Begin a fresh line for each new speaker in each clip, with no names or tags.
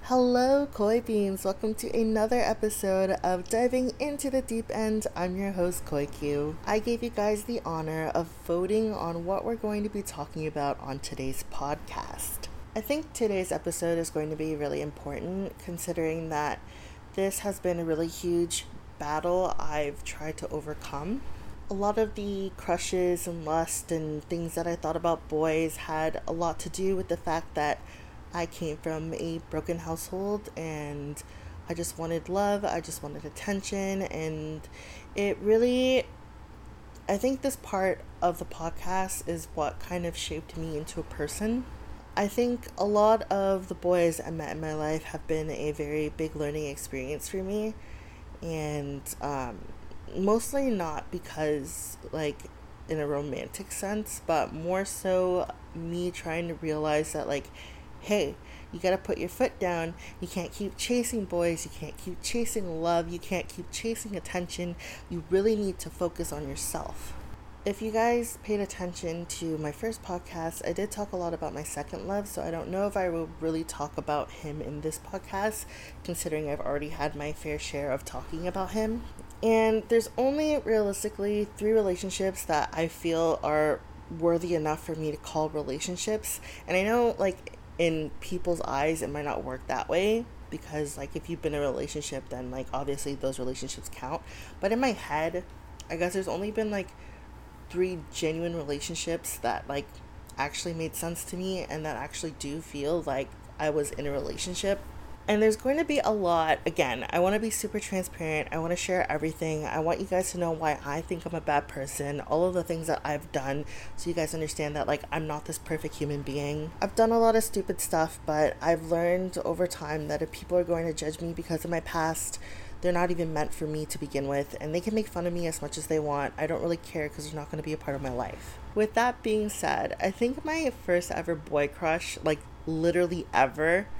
Hello, Koi Beans. Welcome to another episode of Diving into the Deep End. I'm your host, Koi Q. I gave you guys the honor of voting on what we're going to be talking about on today's podcast. I think today's episode is going to be really important considering that this has been a really huge battle I've tried to overcome. A lot of the crushes and lust and things that I thought about boys had a lot to do with the fact that I came from a broken household and I just wanted love, I just wanted attention, and I think this part of the podcast is what kind of shaped me into a person. I think a lot of the boys I met in my life have been a very big learning experience for me, and mostly not because, like, in a romantic sense, but more so me trying to realize that, like, hey, you gotta put your foot down. You can't keep chasing boys. You can't keep chasing love. You can't keep chasing attention. You really need to focus on yourself. If you guys paid attention to my first podcast, I did talk a lot about my second love, so I don't know if I will really talk about him in this podcast, considering I've already had my fair share of talking about him. And there's only realistically 3 relationships that I feel are worthy enough for me to call relationships. And I know, like, in people's eyes it might not work that way because, like, if you've been in a relationship, then, like, obviously those relationships count. But in my head, I guess there's only been like 3 genuine relationships that, like, actually made sense to me and that actually do feel like I was in a relationship. And there's going to be a lot. Again, I want to be super transparent. I want to share everything. I want you guys to know why I think I'm a bad person, all of the things that I've done, so you guys understand that, like, I'm not this perfect human being. I've done a lot of stupid stuff, but I've learned over time that if people are going to judge me because of my past, they're not even meant for me to begin with, and they can make fun of me as much as they want. I don't really care because they're not going to be a part of my life. With that being said, I think my first ever boy crush, like, literally ever,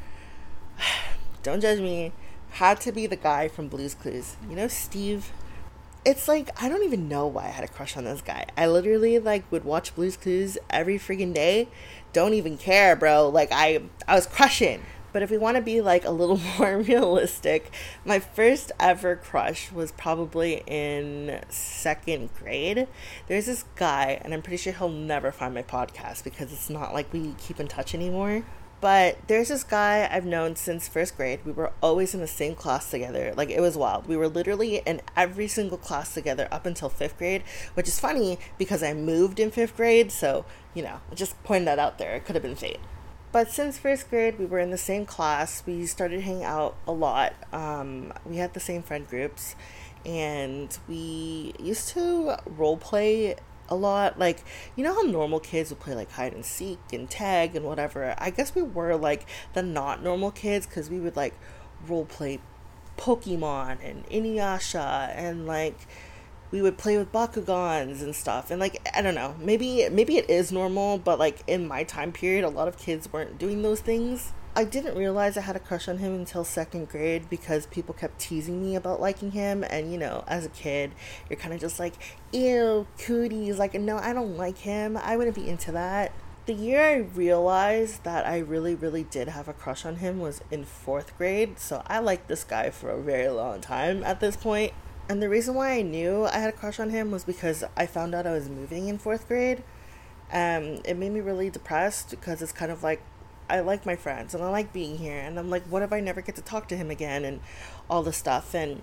don't judge me, had to be the guy from Blue's Clues. You know, Steve? It's like, I don't even know why I had a crush on this guy. I literally, like, would watch Blue's Clues every freaking day. Don't even care, bro. Like, I was crushing. But if we want to be, like, a little more realistic, my first ever crush was probably in 2nd grade. There's this guy, and I'm pretty sure he'll never find my podcast because it's not like we keep in touch anymore. But there's this guy I've known since 1st grade. We were always in the same class together. Like, it was wild. We were literally in every single class together up until 5th grade, which is funny because I moved in 5th grade. So, you know, just pointing that out there. It could have been fate. But since 1st grade, we were in the same class. We started hanging out a lot. We had the same friend groups. And we used to role play a lot. Like, you know how normal kids would play, like, hide and seek and tag and whatever? I guess we were, like, the not normal kids because we would, like, role play Pokemon and Inuyasha, and, like, we would play with Bakugans and stuff. And, like, I don't know, maybe it is normal, but, like, in my time period, a lot of kids weren't doing those things. I didn't realize I had a crush on him until 2nd grade because people kept teasing me about liking him. And, you know, as a kid, you're kind of just like, ew, cooties. Like, no, I don't like him. I wouldn't be into that. The year I realized that I really, really did have a crush on him was in 4th grade. So I liked this guy for a very long time at this point. And the reason why I knew I had a crush on him was because I found out I was moving in 4th grade. It made me really depressed because it's kind of like, I like my friends and I like being here, and I'm like, what if I never get to talk to him again and all this stuff. And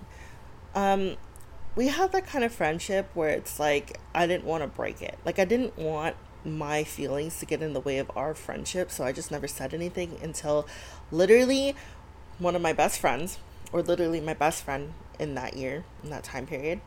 we had that kind of friendship where it's like I didn't want to break it. Like, I didn't want my feelings to get in the way of our friendship, so I just never said anything until literally one of my best friends, or literally my best friend in that year, in that time period,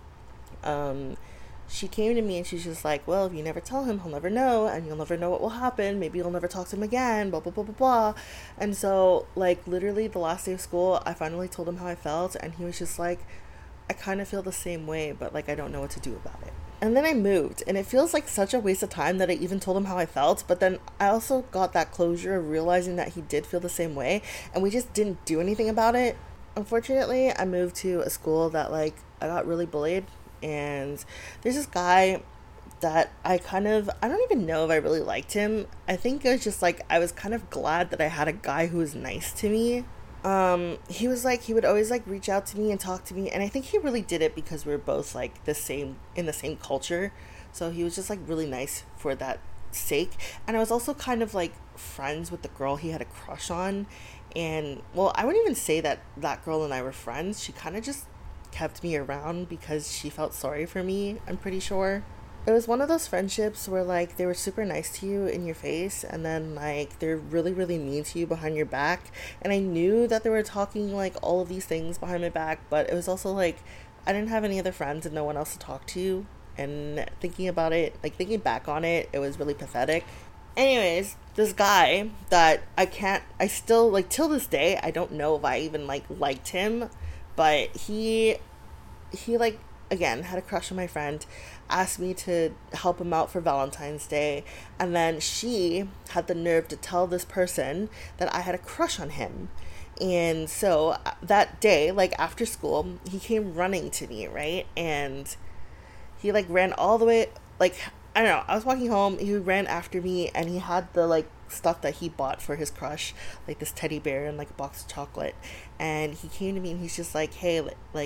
she came to me and she's just like, well, if you never tell him, he'll never know, and you'll never know what will happen. Maybe you'll never talk to him again, blah, blah, blah, blah, blah. And so, like, literally the last day of school, I finally told him how I felt, and he was just like, I kind of feel the same way, but, like, I don't know what to do about it. And then I moved, and it feels like such a waste of time that I even told him how I felt, but then I also got that closure of realizing that he did feel the same way, and we just didn't do anything about it. Unfortunately, I moved to a school that, like, I got really bullied, and there's this guy that I don't even know if I really liked him. I think it was just like, I was kind of glad that I had a guy who was nice to me. He was like, he would always like reach out to me and talk to me, and I think he really did it because we were both like in the same culture. So he was just like really nice for that sake. And I was also kind of like friends with the girl he had a crush on. And well, I wouldn't even say that that girl and I were friends. She kind of just kept me around because she felt sorry for me, I'm pretty sure. It was one of those friendships where like they were super nice to you in your face, and then like they're really really mean to you behind your back. And I knew that they were talking like all of these things behind my back, but it was also like I didn't have any other friends and no one else to talk to. And thinking about it, like thinking back on it, it was really pathetic. Anyways, this guy that I still like till this day, I don't know if I even like liked him, but he like again had a crush on my friend, asked me to help him out for Valentine's Day, and then she had the nerve to tell this person that I had a crush on him. And so that day, like after school, he came running to me, right? And he like ran all the way, like I don't know, I was walking home, he ran after me, and he had the like stuff that he bought for his crush, like this teddy bear and like a box of chocolate. And he came to me and he's just like, hey, like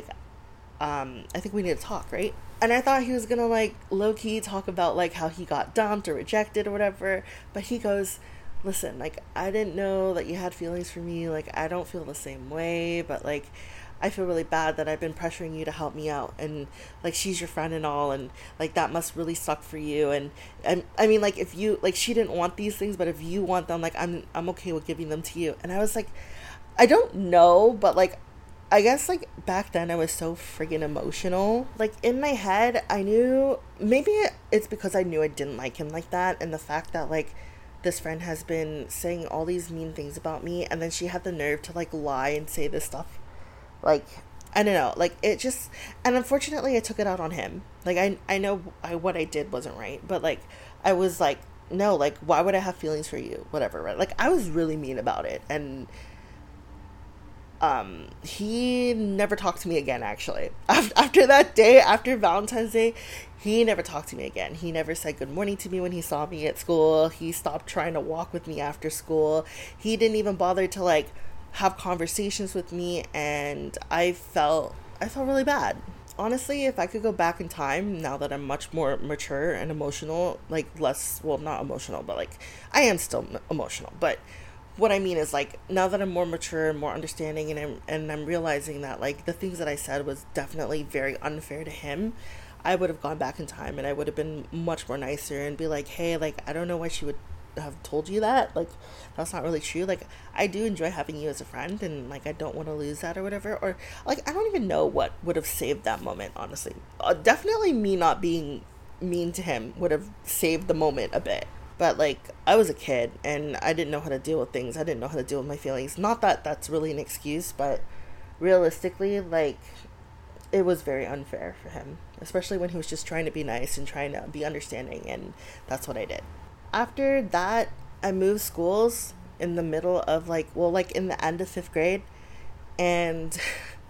I think we need to talk, right? And I thought he was gonna like low-key talk about like how he got dumped or rejected or whatever, but he goes, listen, like I didn't know that you had feelings for me, like I don't feel the same way, but like I feel really bad that I've been pressuring you to help me out, and like she's your friend and all, and like that must really suck for you. And I mean, like if you like, she didn't want these things, but if you want them, like I'm okay with giving them to you. And I was like, I don't know, but like I guess like back then I was so friggin' emotional. Like in my head, I knew maybe it's because I knew I didn't like him like that, and the fact that like this friend has been saying all these mean things about me, and then she had the nerve to like lie and say this stuff. Like I don't know, like it just, and unfortunately I took it out on him. Like I know what I did wasn't right, but like I was like, no, like why would I have feelings for you, whatever, right? Like I was really mean about it. And he never talked to me again, actually. After that day, after Valentine's Day, he never talked to me again. He never said good morning to me when he saw me at school. He stopped trying to walk with me after school. He didn't even bother to like have conversations with me, and I felt really bad. Honestly, if I could go back in time, now that I'm much more mature and emotional, like less, well, not emotional, but like I am still emotional, but what I mean is like now that I'm more mature and more understanding, and I'm realizing that like the things that I said was definitely very unfair to him, I would have gone back in time and I would have been much more nicer and be like, hey, like I don't know why she would have told you that, like that's not really true, like I do enjoy having you as a friend, and like I don't want to lose that or whatever. Or like I don't even know what would have saved that moment, honestly. Definitely me not being mean to him would have saved the moment a bit. But like I was a kid and I didn't know how to deal with things. I didn't know how to deal with my feelings. Not that that's really an excuse, but realistically, like it was very unfair for him, especially when he was just trying to be nice and trying to be understanding, and that's what I did. After that, I moved schools in the middle of like, well, like in the end of 5th grade, and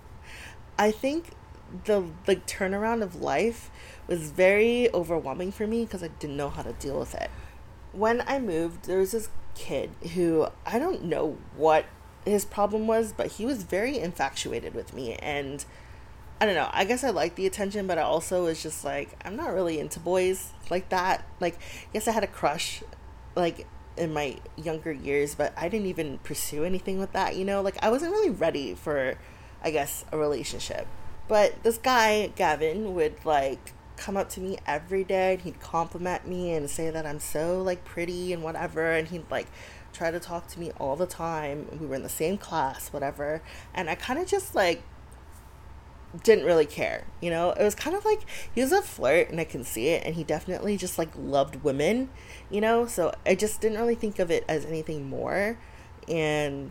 I think the like turnaround of life was very overwhelming for me because I didn't know how to deal with it. When I moved, there was this kid who I don't know what his problem was, but he was very infatuated with me, and I don't know, I guess I liked the attention, but I also was just like, I'm not really into boys like that. Like, yes, I had a crush, like, in my younger years, but I didn't even pursue anything with that, you know? Like, I wasn't really ready for, I guess, a relationship. But this guy, Gavin, would, like, come up to me every day, and he'd compliment me and say that I'm so, like, pretty and whatever, and he'd, like, try to talk to me all the time. We were in the same class, whatever, and I kind of just, like, didn't really care, you know? It was kind of like he was a flirt and I can see it, and he definitely just like loved women, you know? So I just didn't really think of it as anything more, and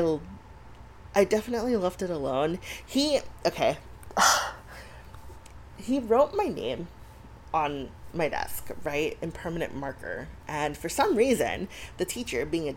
I definitely left it alone. He wrote my name on my desk, right, in permanent marker, and for some reason the teacher being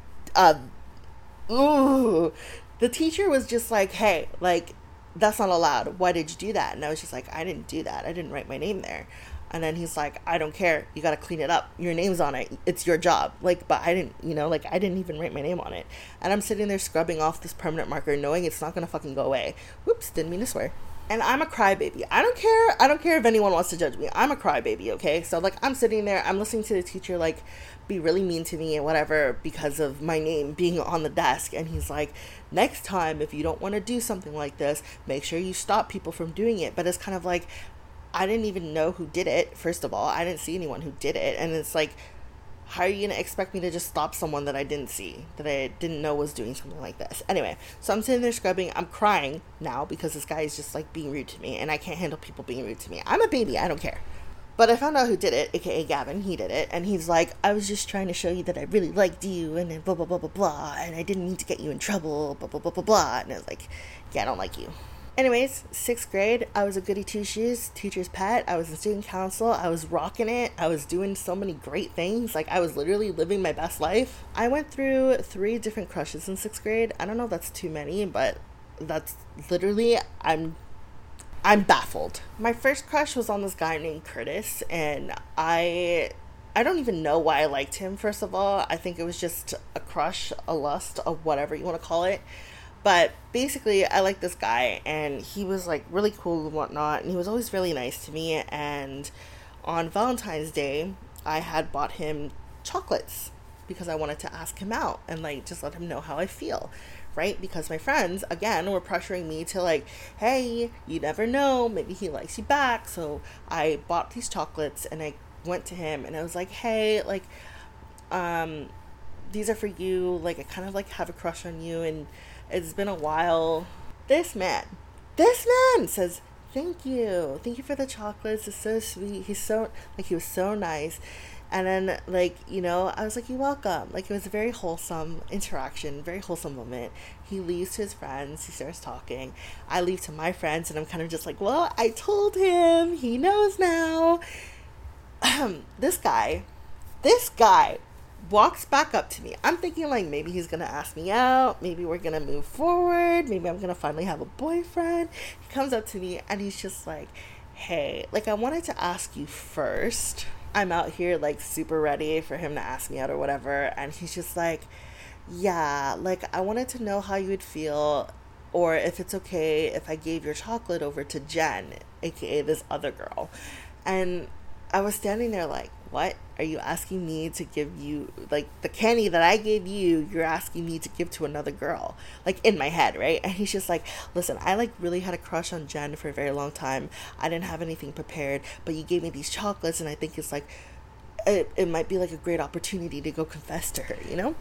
the teacher was just like, hey, like, that's not allowed. Why did you do that? And I was just like, I didn't do that. I didn't write my name there. And then he's like, I don't care. You got to clean it up. Your name's on it. It's your job. Like, but I didn't, like, I didn't even write my name on it. And I'm sitting there scrubbing off this permanent marker knowing it's not going to fucking go away. Whoops, didn't mean to swear. And I'm a crybaby. I don't care if anyone wants to judge me. I'm a crybaby, okay? So, like, I'm sitting there, I'm listening to the teacher, like, be really mean to me and whatever because of my name being on the desk. And he's like, next time, if you don't want to do something like this, make sure you stop people from doing it. But it's kind of like, I didn't even know who did it, first of all. I didn't see anyone who did it. And it's like, how are you going to expect me to just stop someone that I didn't see, that I didn't know was doing something like this? Anyway, so I'm sitting there scrubbing. I'm crying now because this guy is just, like, being rude to me. And I can't handle people being rude to me. I'm a baby. I don't care. But I found out who did it, aka Gavin. He did it. And he's like, I was just trying to show you that I really liked you. And then blah, blah, blah, blah, blah. And I didn't mean to get you in trouble. Blah, blah, blah, blah, blah. And I was like, yeah, I don't like you. Anyways, 6th grade, I was a goody two-shoes, teacher's pet. I was in student council. I was rocking it. I was doing so many great things. Like, I was literally living my best life. I went through 3 different crushes in 6th grade. I don't know if that's too many, but that's literally, I'm baffled. My first crush was on this guy named Curtis, and I don't even know why I liked him, first of all. I think it was just a crush, a lust, or whatever you want to call it. But basically, I liked this guy, and he was, like, really cool and whatnot, and he was always really nice to me. And on Valentine's Day, I had bought him chocolates because I wanted to ask him out and, like, just let him know how I feel, right? Because my friends, again, were pressuring me to, like, hey, you never know, maybe he likes you back. So I bought these chocolates, and I went to him, and I was like, hey, like, these are for you. Like, I kind of, like, have a crush on you, and it's been a while. This man says, thank you for the chocolates. It's so sweet. He was so nice. And then, like, I was like, you're welcome. Like, it was a very wholesome interaction, very wholesome moment. He leaves to his friends. He starts talking. I leave to my friends, and I'm kind of just like, well, I told him. He knows now. This guy walks back up to me. I'm thinking, like, maybe he's gonna ask me out, maybe we're gonna move forward, maybe I'm gonna finally have a boyfriend. He comes up to me, and he's just like, hey, like, I wanted to ask you first. I'm out here, like, super ready for him to ask me out or whatever, and he's just like, yeah, like, I wanted to know how you would feel, or if it's okay if I gave your chocolate over to Jen, aka this other girl. And I was standing there like, what? Are you asking me to give you, like, the candy that I gave you, you're asking me to give to another girl? Like, in my head, right? And he's just like, listen, I, like, really had a crush on Jen for a very long time. I didn't have anything prepared, but you gave me these chocolates, and I think it's, like, it might be, like, a great opportunity to go confess to her,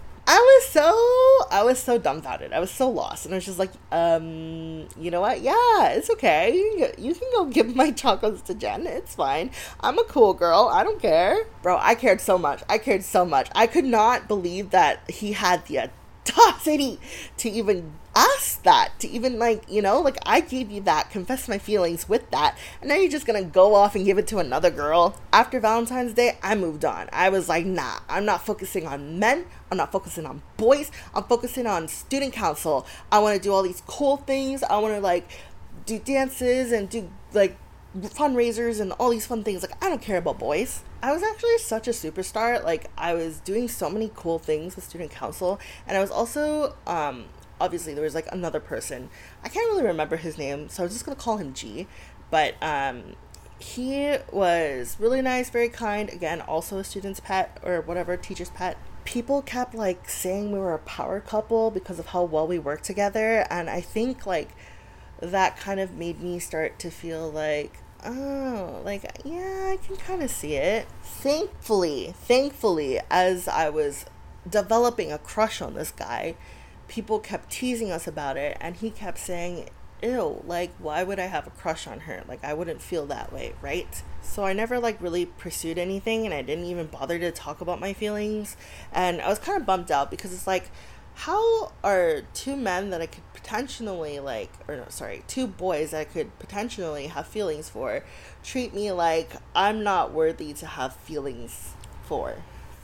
I was so dumbfounded. I was so lost. And I was just like, you know what? Yeah, it's okay. You can go give my chocolates to Jen. It's fine. I'm a cool girl. I don't care. Bro, I cared so much. I could not believe that he had the audacity to even ask that, to even, like, like, I gave you that, confess my feelings with that, and now you're just gonna go off and give it to another girl. After Valentine's Day, I moved on. I was like, nah, I'm not focusing on men, I'm not focusing on boys, I'm focusing on student council. I want to do all these cool things. I want to, like, do dances and do, like, fundraisers and all these fun things. Like, I don't care about boys. I was actually such a superstar. Like, I was doing so many cool things with student council, and I was also obviously there was, like, another person. I can't really remember his name, so I was just gonna call him G. But he was really nice, very kind. Again, also a student's pet, or whatever, teacher's pet. People kept, like, saying we were a power couple because of how well we worked together, and I think, like, that kind of made me start to feel like, oh, like, yeah, I can kind of see it. Thankfully, as I was developing a crush on this guy, people kept teasing us about it, and he kept saying, ew, like, why would I have a crush on her? Like, I wouldn't feel that way, right? So I never, like, really pursued anything, and I didn't even bother to talk about my feelings, and I was kind of bummed out because it's like, how are two men that I could potentially, like, two boys that I could potentially have feelings for treat me like I'm not worthy to have feelings for?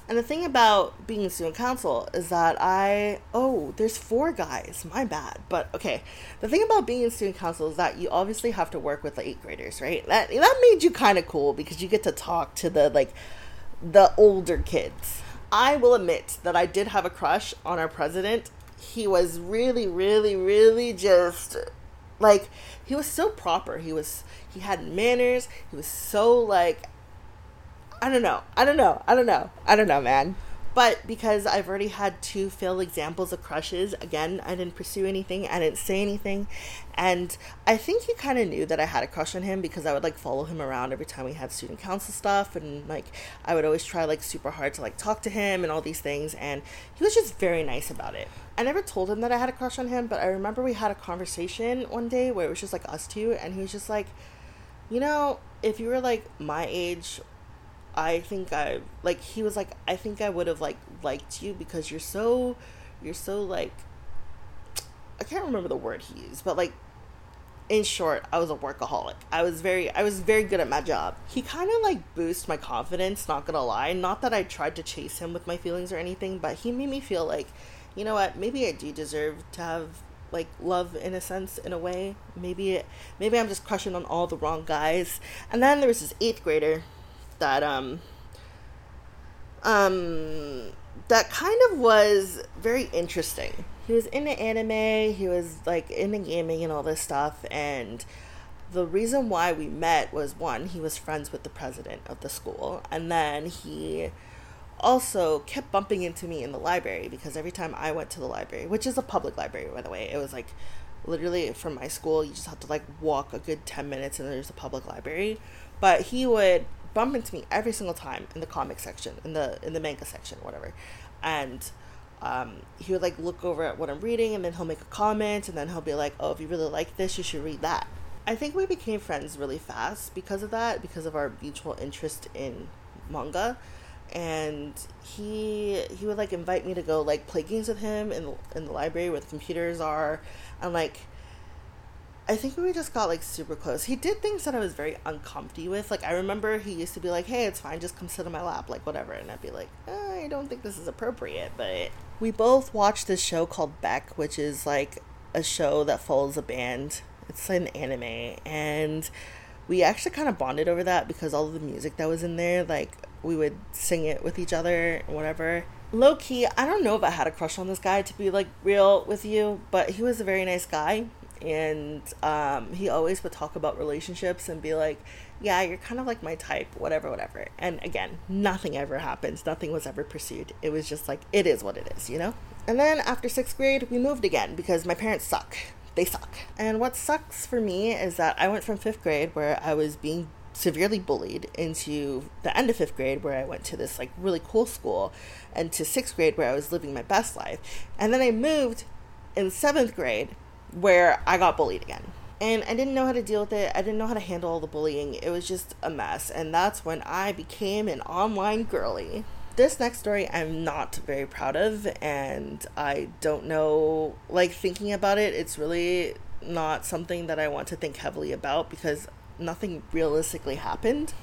And the thing about being in student council is that there's 4 guys, my bad. But okay, the thing about being in student council is that you obviously have to work with the 8th graders, right? That made you kind of cool because you get to talk to the older kids. I will admit that I did have a crush on our president. He was really, really, really just like, he was so proper. He had manners. He was so like, I don't know, man. But because I've already had 2 failed examples of crushes, again, I didn't pursue anything. I didn't say anything. And I think he kind of knew that I had a crush on him because I would like follow him around every time we had student council stuff. And like, I would always try like super hard to like talk to him and all these things. And he was just very nice about it. I never told him that I had a crush on him, but I remember we had a conversation one day where it was just like us 2. And he was just like, you know, if you were like my age, I think I would have like liked you because you're so like, I can't remember the word he used, but like, in short, I was a workaholic. I was very good at my job. He kind of like boosted my confidence, not gonna lie. Not that I tried to chase him with my feelings or anything, but he made me feel like, you know what, maybe I do deserve to have like love in a sense, in a way. Maybe I'm just crushing on all the wrong guys. And then there was this 8th grader that that kind of was very interesting. He was into anime, he was like into gaming and all this stuff, and the reason why we met was, one, he was friends with the president of the school, and then he also kept bumping into me in the library because every time I went to the library, which is a public library by the way, it was like literally from my school, you just have to like walk a good 10 minutes and there's a public library, but he would bump into me every single time in the comic section, in the manga section, whatever. And he would like look over at what I'm reading, and then he'll make a comment, and then he'll be like, oh, if you really like this, you should read that. I think we became friends really fast because of that, because of our mutual interest in manga. And he would like invite me to go like play games with him in the library where the computers are, and like, I think we just got like super close. He did things that I was very uncomfy with. Like, I remember he used to be like, hey, it's fine, just come sit on my lap, like whatever. And I'd be like, I don't think this is appropriate. But we both watched this show called Beck, which is like a show that follows a band. It's an anime. And we actually kind of bonded over that because all of the music that was in there, like we would sing it with each other or whatever. Low key, I don't know if I had a crush on this guy, to be like real with you, but he was a very nice guy. And he always would talk about relationships and be like, yeah, you're kind of like my type, whatever. And again, nothing ever happens. Nothing was ever pursued. It was just like, it is what it is, you know? And then after 6th grade, we moved again because my parents suck. They suck. And what sucks for me is that I went from 5th grade, where I was being severely bullied, into the end of 5th grade, where I went to this like really cool school, and to 6th grade, where I was living my best life. And then I moved in 7th grade, where I got bullied again. And I didn't know how to deal with it. I didn't know how to handle all the bullying. It was just a mess. And that's when I became an online girly. This next story I'm not very proud of, and I don't know, like, thinking about it, it's really not something that I want to think heavily about because nothing realistically happened.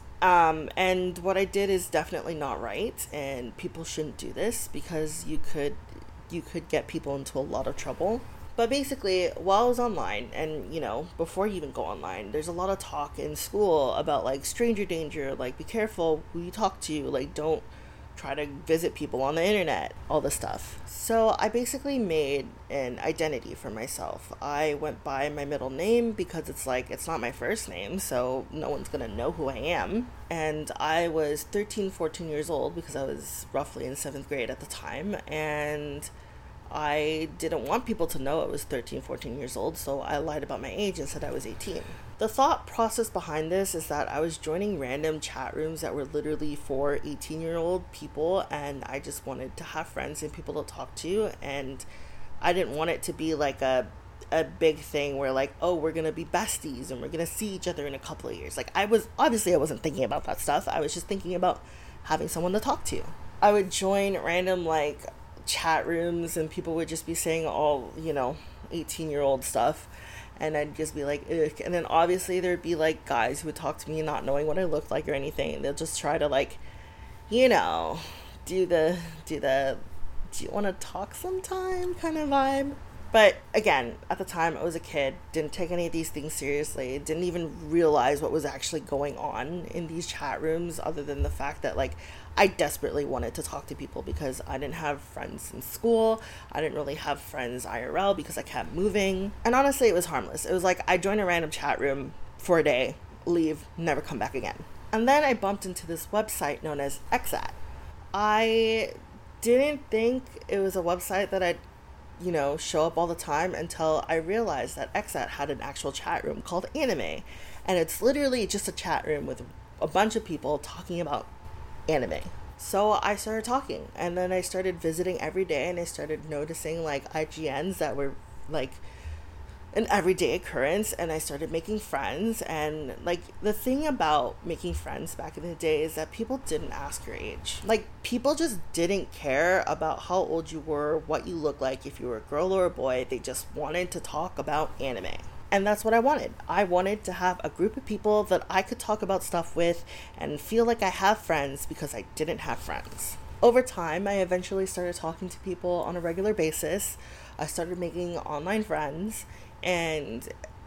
And what I did is definitely not right, and people shouldn't do this because you could get people into a lot of trouble. But basically, while I was online, and, you know, before you even go online, there's a lot of talk in school about, like, stranger danger, like, be careful who you talk to, like, don't try to visit people on the internet, all this stuff. So I basically made an identity for myself. I went by my middle name because it's like, it's not my first name, so no one's gonna know who I am. And I was 13, 14 years old because I was roughly in 7th grade at the time, and I didn't want people to know I was 13, 14 years old, so I lied about my age and said I was 18. The thought process behind this is that I was joining random chat rooms that were literally for 18-year-old people, and I just wanted to have friends and people to talk to, and I didn't want it to be like a big thing where like, oh, we're gonna be besties and we're gonna see each other in a couple of years. Like, I wasn't thinking about that stuff. I was just thinking about having someone to talk to. I would join random like chat rooms and people would just be saying all, 18-year-old stuff, and I'd just be like, ugh. And then obviously there'd be like guys who would talk to me not knowing what I looked like or anything, and they'll just try to like, do the do the do you want to talk sometime kind of vibe. But again, at the time I was a kid, didn't take any of these things seriously, didn't even realize what was actually going on in these chat rooms, other than the fact that like I desperately wanted to talk to people because I didn't have friends in school. I didn't really have friends IRL because I kept moving. And honestly, it was harmless. It was like I joined a random chat room for a day, leave, never come back again. And then I bumped into this website known as XAT. I didn't think it was a website that I'd, show up all the time until I realized that XAT had an actual chat room called Anime. And it's literally just a chat room with a bunch of people talking about anime. So I started talking, and then I started visiting every day, and I started noticing like IGNs that were like an everyday occurrence, and I started making friends. And like the thing about making friends back in the day is that people didn't ask your age. Like people just didn't care about how old you were, what you looked like, if you were a girl or a boy. They just wanted to talk about anime. And that's what I wanted. I wanted to have a group of people that I could talk about stuff with and feel like I have friends, because I didn't have friends. Over time, I eventually started talking to people on a regular basis. I started making online friends, and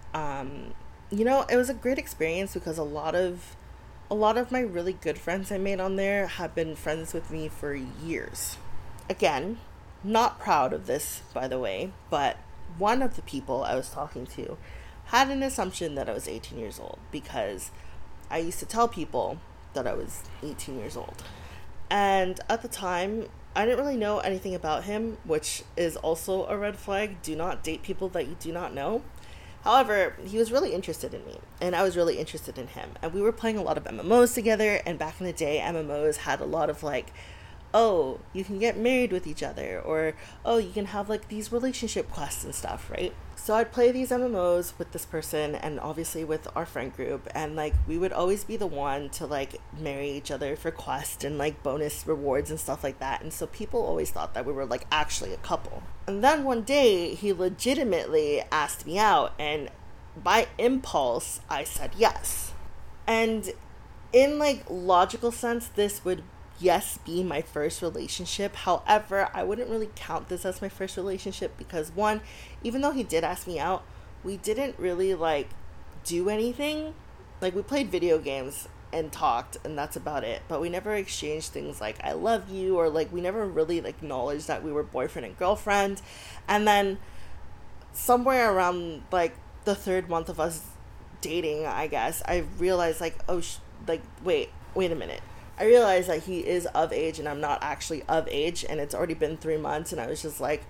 it was a great experience, because a lot of my really good friends I made on there have been friends with me for years. Again, not proud of this, by the way, but one of the people I was talking to had an assumption that I was 18 years old, because I used to tell people that I was 18 years old. And at the time, I didn't really know anything about him, which is also a red flag. Do not date people that you do not know. However, he was really interested in me, and I was really interested in him. And we were playing a lot of MMOs together, and back in the day, MMOs had a lot of like, oh, you can get married with each other, or oh, you can have like these relationship quests and stuff, right? So I'd play these MMOs with this person, and obviously with our friend group, and like we would always be the one to like marry each other for quests and like bonus rewards and stuff like that. And so people always thought that we were like actually a couple. And then one day he legitimately asked me out, and by impulse I said yes. And in like logical sense, this would yes be my first relationship. However, I wouldn't really count this as my first relationship, because one, even though he did ask me out, we didn't really like do anything. Like we played video games and talked, and that's about it. But we never exchanged things like I love you, or like we never really acknowledged that we were boyfriend and girlfriend. And then somewhere around like the third month of us dating, I guess, I realized like, oh wait a minute. I realized that he is of age and I'm not actually of age, and it's already been 3 months, and I was just like,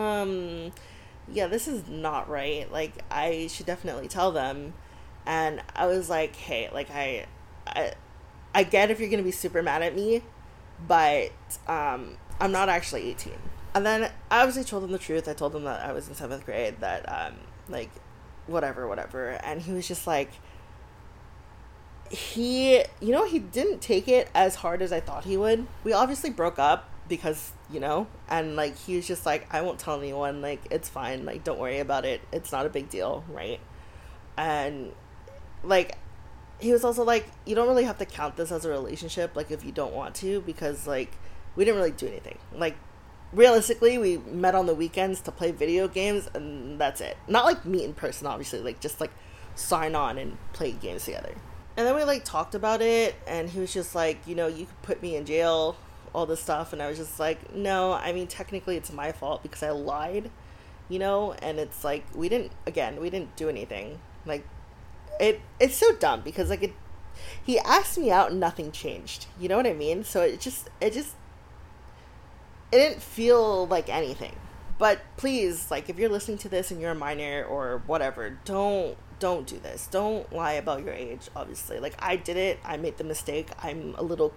yeah, this is not right. Like, I should definitely tell them. And I was like, hey, like, I get if you're going to be super mad at me, but, I'm not actually 18. And then I obviously told him the truth. I told him that I was in 7th grade, that, like, whatever. And he was just like, he didn't take it as hard as I thought he would. We obviously broke up because, and like, he was just like, I won't tell anyone, like, it's fine, like, don't worry about it, it's not a big deal, right? And like, he was also like, you don't really have to count this as a relationship, like, if you don't want to, because like, we didn't really do anything. Like, realistically, we met on the weekends to play video games, and that's it. Not like meet in person, obviously, like, just like sign on and play games together. And then we like talked about it, and he was just like, you could put me in jail, all this stuff. And I was just like, no, I mean, technically it's my fault because I lied, and it's like, we didn't do anything. Like, it's so dumb, because like he asked me out and nothing changed. You know what I mean? So it didn't feel like anything. But please, like, if you're listening to this and you're a minor or whatever, don't do this. Don't lie about your age, obviously. Like, I did it. I made the mistake. I'm a little,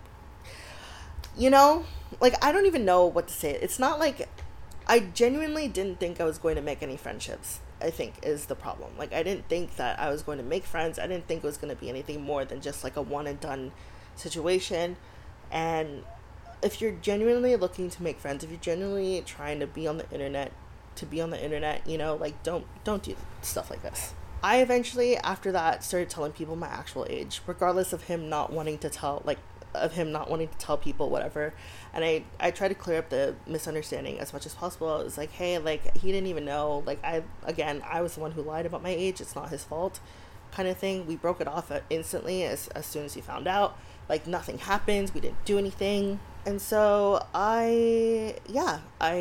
like, I don't even know what to say. It's not like, I genuinely didn't think I was going to make any friendships, I think, is the problem. Like, I didn't think that I was going to make friends. I didn't think it was going to be anything more than just like a one and done situation. And if you're genuinely looking to make friends, if you're genuinely trying to be on the internet, like, don't do stuff like this. I eventually, after that, started telling people my actual age, regardless of him not wanting to tell, like, of him not wanting to tell people, whatever. And I tried to clear up the misunderstanding as much as possible. I was like, hey, like, he didn't even know. Like, I was the one who lied about my age. It's not his fault, kind of thing. We broke it off instantly as soon as he found out. Like, nothing happened. We didn't do anything. And so that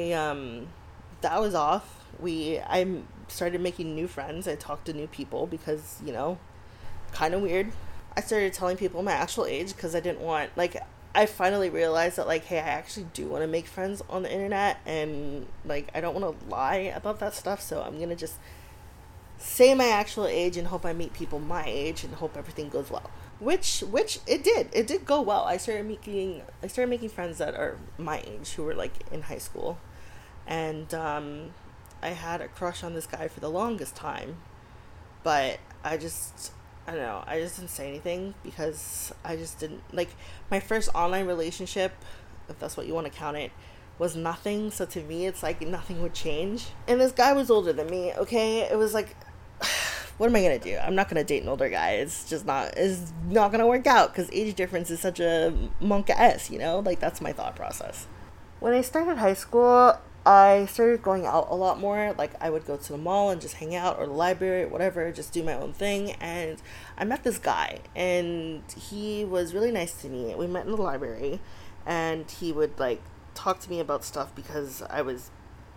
was off. I started making new friends. I talked to new people because, kind of weird. I started telling people my actual age because I didn't want, like, I finally realized that, like, hey, I actually do want to make friends on the internet, and, like, I don't want to lie about that stuff, so I'm going to just say my actual age and hope I meet people my age and hope everything goes well. Which it did. It did go well. I started making friends that are my age who were, like, in high school. And, I had a crush on this guy for the longest time, but I don't know, I just didn't say anything because I just didn't, like, my first online relationship, if that's what you want to count it, was nothing, so to me, it's like nothing would change. And this guy was older than me, okay? It was like, what am I gonna do? I'm not gonna date an older guy. It's not gonna work out, because age difference is such a monk-ass, like, that's my thought process. When I started high school, I started going out a lot more. Like, I would go to the mall and just hang out, or the library, or whatever, just do my own thing. And I met this guy, and he was really nice to me. We met in the library, and he would, like, talk to me about stuff because I was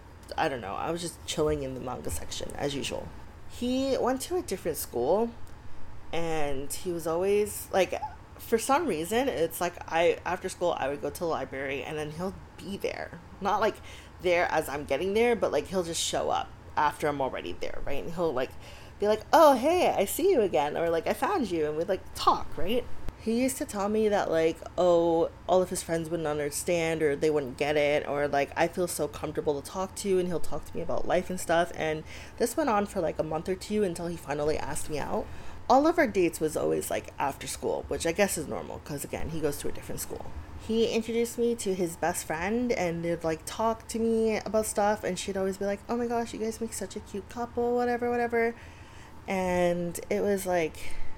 just chilling in the manga section, as usual. He went to a different school, and he was always, like, for some reason, it's like, after school, I would go to the library, and then he'll be there. Not, like, there as I'm getting there, but, like, he'll just show up after I'm already there, right? And he'll, like, be like, oh, hey, I see you again, or, like, I found you, and we'd, like, talk, right? He used to tell me that, like, oh, all of his friends wouldn't understand, or they wouldn't get it, or, like, I feel so comfortable to talk to, and he'll talk to me about life and stuff. And this went on for, like, a month or two until he finally asked me out. All of our dates was always, like, after school, which I guess is normal, because, again, he goes to a different school. He introduced me to his best friend, and they'd, like, talk to me about stuff, and she'd always be like, oh my gosh, you guys make such a cute couple, whatever. And it was, like,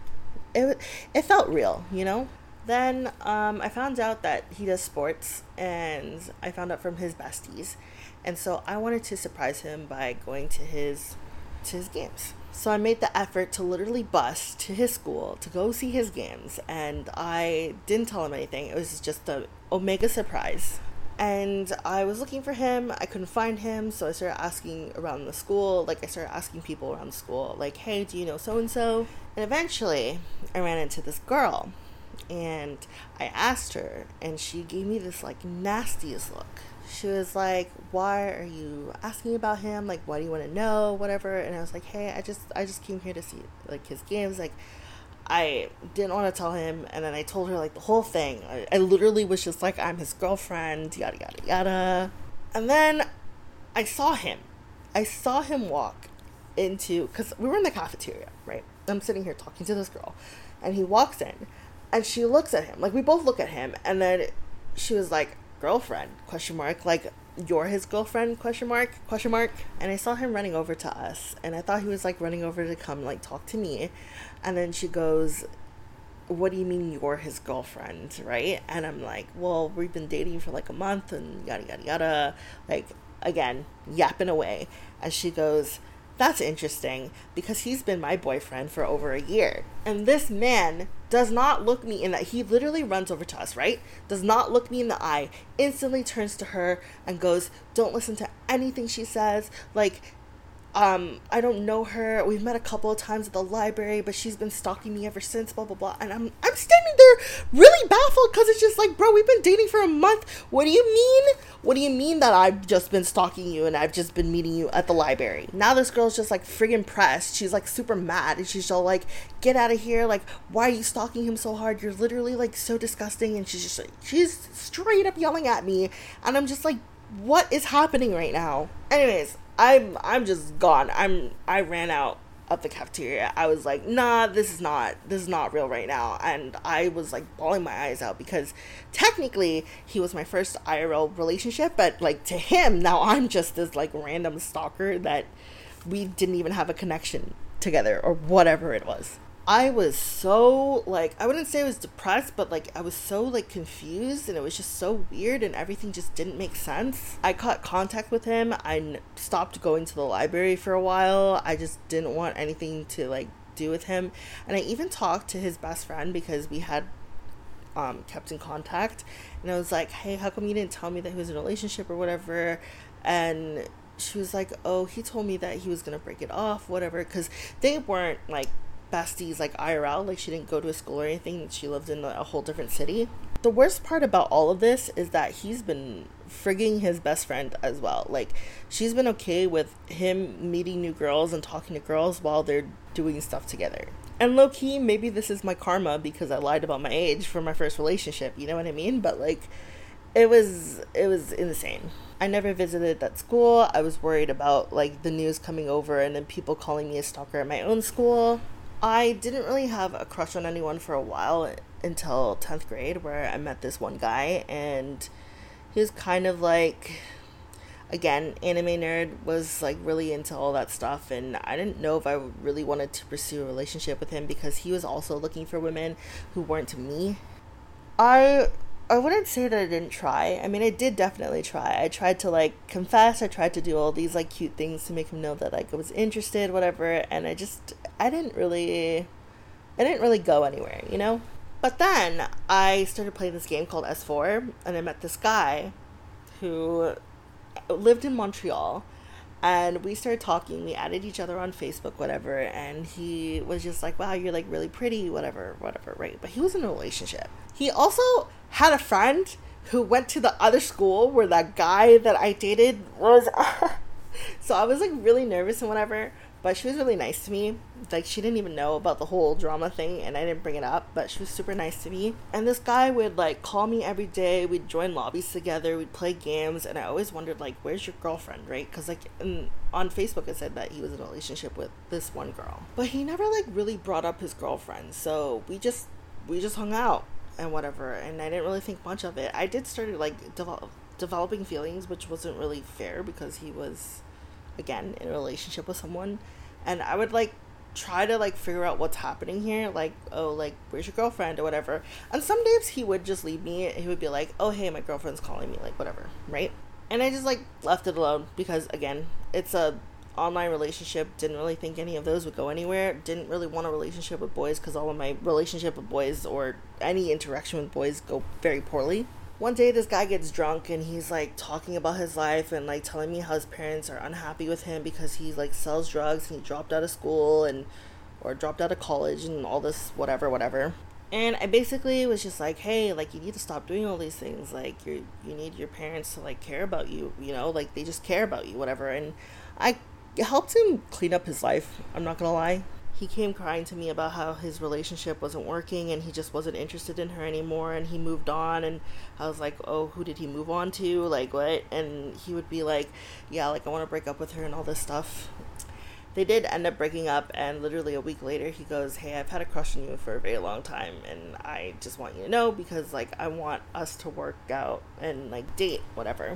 it felt real, Then, I found out that he does sports, and I found out from his besties. And so I wanted to surprise him by going to his games. So I made the effort to literally bus to his school to go see his games, and I didn't tell him anything. It was just a omega surprise. And I was looking for him. I couldn't find him, so I started asking around the school. Like, I started asking people around the school, like, hey, do you know so-and-so? And eventually, I ran into this girl, and I asked her, and she gave me this, like, nastiest look. She was like, why are you asking about him? Like, why do you want to know? Whatever. And I was like, hey, I just came here to see, like, his games. Like, I didn't want to tell him. And then I told her, like, the whole thing. I literally was just like, I'm his girlfriend, yada, yada, yada. And then I saw him walk into, because we were in the cafeteria, right? I'm sitting here talking to this girl, and he walks in, and she looks at him. Like, we both look at him, and then she was like, girlfriend, ? Like, you're his girlfriend, ? And I saw him running over to us, and I thought he was, like, running over to come, like, talk to me. And then she goes, what do you mean you're his girlfriend, right? And I'm like, well, we've been dating for, like, a month, and yada yada yada, like, again, yapping away. And she goes, that's interesting, because he's been my boyfriend for over a year. And this man does not look me in that. He literally runs over to us, right? Does not look me in the eye. Instantly turns to her and goes, don't listen to anything she says. Like, I don't know her. We've met a couple of times at the library, but she's been stalking me ever since, blah, blah, blah. And I'm standing there really baffled, because it's just like, bro, we've been dating for a month. What do you mean? What do you mean that I've just been stalking you and I've just been meeting you at the library? Now this girl's just, like, friggin' pressed. She's, like, super mad, and she's all like, get out of here. Like, why are you stalking him so hard? You're literally, like, so disgusting. And she's just like, she's straight up yelling at me. And I'm just like, what is happening right now? Anyways, I'm just gone. I ran out of the cafeteria. I was like, nah, this is not real right now. And I was, like, bawling my eyes out, because technically he was my first IRL relationship, but, like, to him, now I'm just this, like, random stalker that we didn't even have a connection together, or whatever it was. I was so, like, I wouldn't say I was depressed, but like I was so like confused, and it was just so weird, and everything just didn't make sense. I cut contact with him. Stopped going to the library for a while. I just didn't want anything to like do with him. And I even talked to his best friend because we had kept in contact, and I was like, hey, how come you didn't tell me that he was in a relationship or whatever? And she was like, oh, he told me that he was gonna break it off, whatever, because they weren't like besties like IRL. Like, she didn't go to a school or anything. She lived in a whole different city. The worst part about all of this is that he's been frigging his best friend as well. Like, she's been okay with him meeting new girls and talking to girls while they're doing stuff together. And low-key, maybe this is my karma because I lied about my age for my first relationship, you know what I mean? But like, it was insane. I never visited that school. I was worried about like the news coming over and then people calling me a stalker at my own school. I didn't really have a crush on anyone for a while until 10th grade, where I met this one guy, and he was kind of like, again, anime nerd, was like really into all that stuff, and I didn't know if I really wanted to pursue a relationship with him because he was also looking for women who weren't me. I wouldn't say that I didn't try. I mean, I did definitely try. I tried to like confess. I tried to do all these like cute things to make him know that like I was interested, whatever. And I didn't really go anywhere, you know? But then I started playing this game called S4, and I met this guy who lived in Montreal, and we started talking. We added each other on Facebook, whatever, and he was just like, wow, you're like really pretty, whatever, right? But he was in a relationship. He also had a friend who went to the other school where that guy that I dated was. So I was like really nervous and whatever, but she was really nice to me. Like, she didn't even know about the whole drama thing, and I didn't bring it up, but she was super nice to me. And this guy would like call me every day. We'd join lobbies together. We'd play games, and I always wondered like, where's your girlfriend, right? Because like on Facebook it said that he was in a relationship with this one girl, but he never like really brought up his girlfriend. So we just hung out and whatever, and I didn't really think much of it. I did started like developing feelings, which wasn't really fair because he was, again, in a relationship with someone, and I would like try to like figure out what's happening here, like, oh, like, where's your girlfriend or whatever. And some days he would just leave me. He would be like, oh, hey, my girlfriend's calling me, like, whatever, right? And I just like left it alone because, again, it's a online relationship. Didn't really think any of those would go anywhere. Didn't really want a relationship with boys because all of my relationship with boys or any interaction with boys go very poorly. One day this guy gets drunk and he's like talking about his life and like telling me how his parents are unhappy with him because he like sells drugs and he dropped out of school or dropped out of college and all this whatever. And I basically was just like, hey, like, you need to stop doing all these things. Like, you need your parents to like care about you, you know, like they just care about you, whatever. And I helped him clean up his life. I'm not gonna lie. He came crying to me about how his relationship wasn't working and he just wasn't interested in her anymore, and he moved on. And I was like, oh, who did he move on to? Like, what? And he would be like, yeah, like, I want to break up with her and all this stuff. They did end up breaking up, and literally a week later he goes, hey, I've had a crush on you for a very long time, and I just want you to know because like I want us to work out and like date, whatever.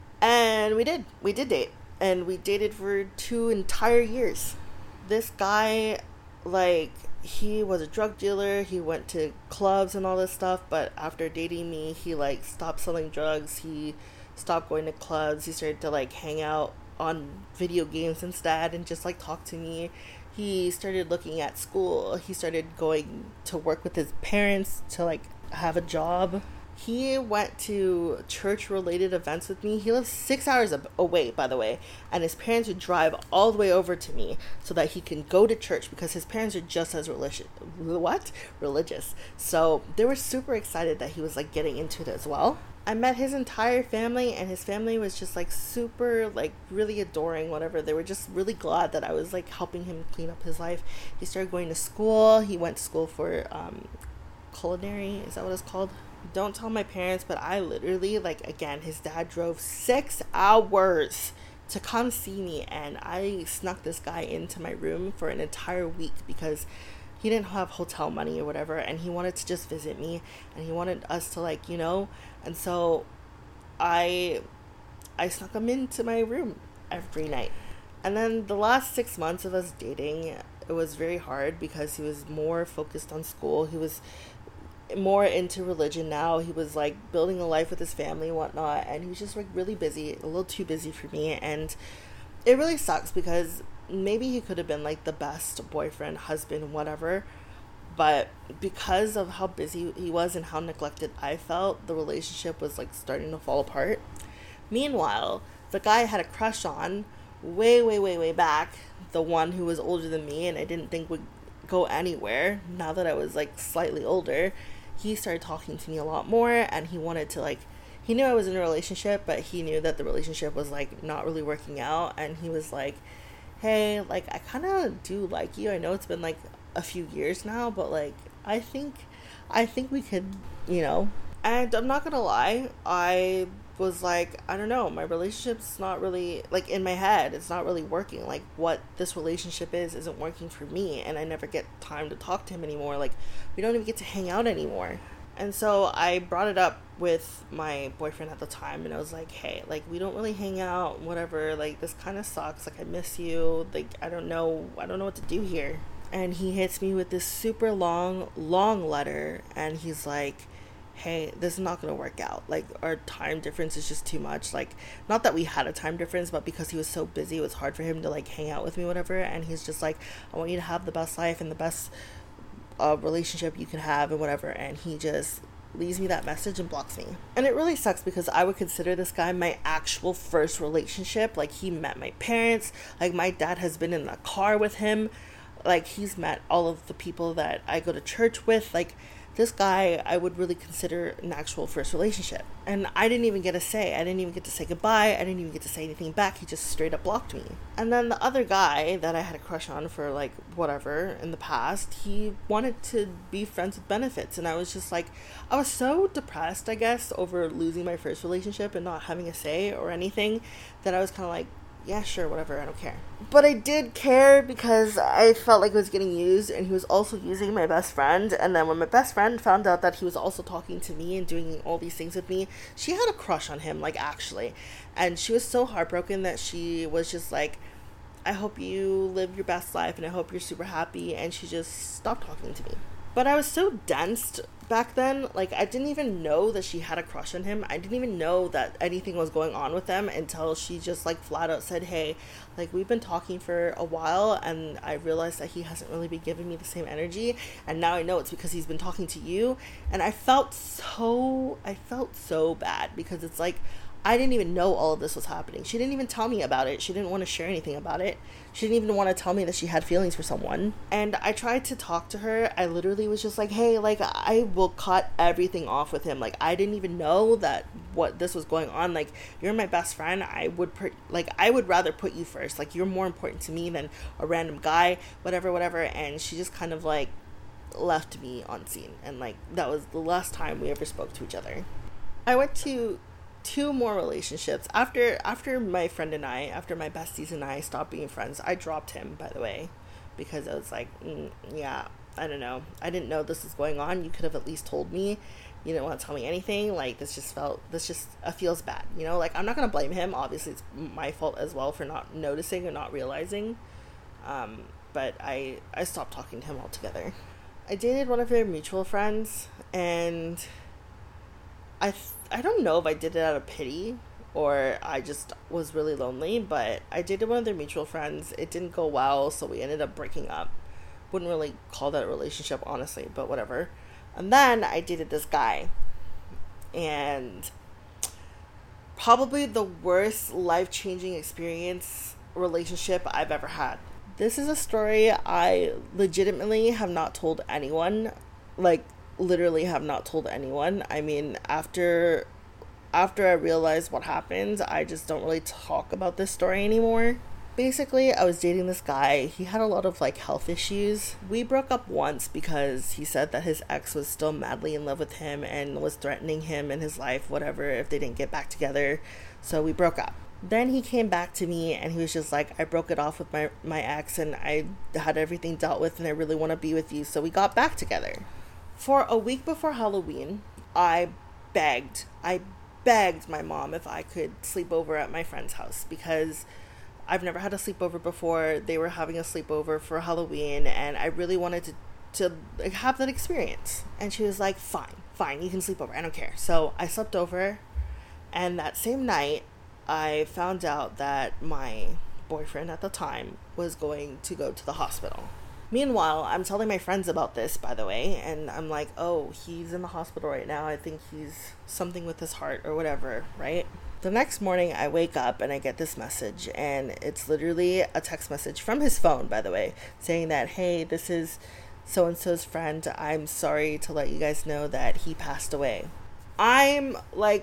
And we did date, and we dated for 2 entire years. This guy, like, he was a drug dealer. He went to clubs and all this stuff, but after dating me, he like stopped selling drugs. He stopped going to clubs. He started to like hang out on video games instead and just like talk to me. He started looking at school. He started going to work with his parents to like have a job. He went to church-related events with me. He lives 6 hours away, by the way, and his parents would drive all the way over to me so that he can go to church because his parents are just as religious. So they were super excited that he was like getting into it as well. I met his entire family, and his family was just like super, like, really adoring, whatever. They were just really glad that I was like helping him clean up his life. He started going to school. He went to school for culinary. Is that what it's called? Don't tell my parents, but I literally, like, again, his dad drove 6 hours to come see me, and I snuck this guy into my room for an entire week because he didn't have hotel money or whatever, and he wanted to just visit me, and he wanted us to, like, you know, and so I snuck him into my room every night. And then the last 6 months of us dating, it was very hard because he was more focused on school. He was more into religion now. He was like building a life with his family and whatnot, and he was just like really busy, a little too busy for me. And it really sucks because maybe he could have been like the best boyfriend, husband, whatever, but because of how busy he was and how neglected I felt, the relationship was like starting to fall apart. Meanwhile, the guy I had a crush on way back, the one who was older than me and I didn't think would go anywhere now that I was like slightly older, he started talking to me a lot more, and he wanted to like, he knew I was in a relationship, but he knew that the relationship was like not really working out, and he was like, hey, like I kind of do like you. I know it's been like a few years now, but like I think we could, you know. And I'm not gonna lie, I was like, I don't know, my relationship's not really, like in my head, it's not really working. Like what this relationship isn't working for me, and I never get time to talk to him anymore. Like we don't even get to hang out anymore. And so I brought it up with my boyfriend at the time, and I was like, hey, like we don't really hang out, whatever, like this kind of sucks, like I miss you, like I don't know what to do here. And he hits me with this super long letter, and he's like, hey, this is not going to work out. Like, our time difference is just too much. Like, not that we had a time difference, but because he was so busy, it was hard for him to, like, hang out with me, whatever. And he's just like, I want you to have the best life and the best relationship you can have and whatever. And he just leaves me that message and blocks me. And it really sucks because I would consider this guy my actual first relationship. Like, he met my parents. Like, my dad has been in the car with him. Like, he's met all of the people that I go to church with. Like, this guy I would really consider an actual first relationship. And I didn't even get a say. I didn't even get to say goodbye. I didn't even get to say anything back. He just straight up blocked me. And then the other guy that I had a crush on for like whatever in the past, he wanted to be friends with benefits. And I was just like, I was so depressed, I guess, over losing my first relationship and not having a say or anything, that I was kind of like, yeah, sure, whatever, I don't care. But I did care because I felt like it was getting used, and he was also using my best friend. And then when my best friend found out that he was also talking to me and doing all these things with me, she had a crush on him, like actually. And she was so heartbroken that she was just like, I hope you live your best life and I hope you're super happy. And she just stopped talking to me. But I was so dense back then, like I didn't even know that she had a crush on him. I didn't even know that anything was going on with them until she just like flat out said, hey, like we've been talking for a while and I realized that he hasn't really been giving me the same energy, and now I know it's because he's been talking to you. And I felt so bad because it's like I didn't even know all of this was happening. She didn't even tell me about it. She didn't want to share anything about it. She didn't even want to tell me that she had feelings for someone. And I tried to talk to her. I literally was just like, hey, like, I will cut everything off with him. Like, I didn't even know that what this was going on. Like, you're my best friend. I would rather put you first. Like, you're more important to me than a random guy, whatever. And she just kind of, like, left me on scene. And, like, that was the last time we ever spoke to each other. I went to 2 more relationships after my friend and I, after my besties and I stopped being friends. I dropped him, by the way, because I was like, yeah, I don't know, I didn't know this was going on. You could have at least told me. You didn't want to tell me anything. Like, this just feels bad, you know. Like, I'm not gonna blame him, obviously it's my fault as well for not noticing or not realizing, but I stopped talking to him altogether. I dated one of their mutual friends, and I don't know if I did it out of pity or I just was really lonely, but I dated one of their mutual friends. It didn't go well, so we ended up breaking up. Wouldn't really call that a relationship, honestly, but whatever. And then I dated this guy, and probably the worst life-changing relationship I've ever had. This is a story I legitimately have not told anyone, like literally have not told anyone. I mean, after I realized what happened, I just don't really talk about this story anymore. Basically, I was dating this guy. He had a lot of like health issues. We broke up once because he said that his ex was still madly in love with him and was threatening him in his life, whatever, if they didn't get back together. So we broke up. Then he came back to me and he was just like, I broke it off with my ex and I had everything dealt with and I really want to be with you. So we got back together. For a week before Halloween, I begged my mom if I could sleep over at my friend's house because I've never had a sleepover before. They were having a sleepover for Halloween, and I really wanted to like, have that experience. And she was like, fine, you can sleep over. I don't care. So I slept over, and that same night, I found out that my boyfriend at the time was going to go to the hospital. Meanwhile, I'm telling my friends about this, by the way, and I'm like, oh, he's in the hospital right now. I think he's something with his heart or whatever, right? The next morning, I wake up and I get this message, and it's literally a text message from his phone, by the way, saying that, hey, this is so-and-so's friend. I'm sorry to let you guys know that he passed away. I'm like,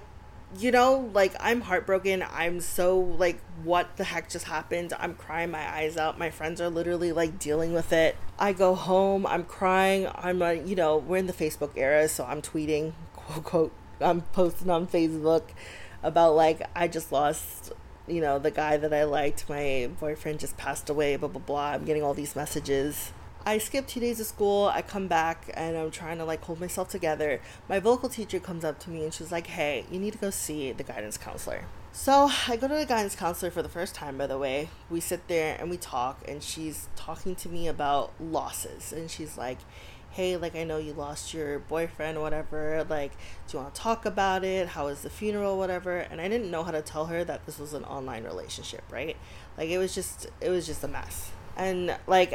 I'm heartbroken. I'm so like, what the heck just happened? I'm crying my eyes out. My friends are literally like dealing with it. I go home, I'm crying. I'm we're in the Facebook era, so I'm tweeting, quote, quote, I'm posting on Facebook about like, I just lost, the guy that I liked. My boyfriend just passed away, blah, blah, blah. I'm getting all these messages. I skip 2 days of school. I come back and I'm trying to like hold myself together. My vocal teacher comes up to me and she's like, hey, you need to go see the guidance counselor. So I go to the guidance counselor for the first time, by the way. We sit there and we talk, and she's talking to me about losses. And she's like, hey, like, I know you lost your boyfriend or whatever. Like, do you want to talk about it? How was the funeral, whatever? And I didn't know how to tell her that this was an online relationship, right? Like, it was just a mess. And like,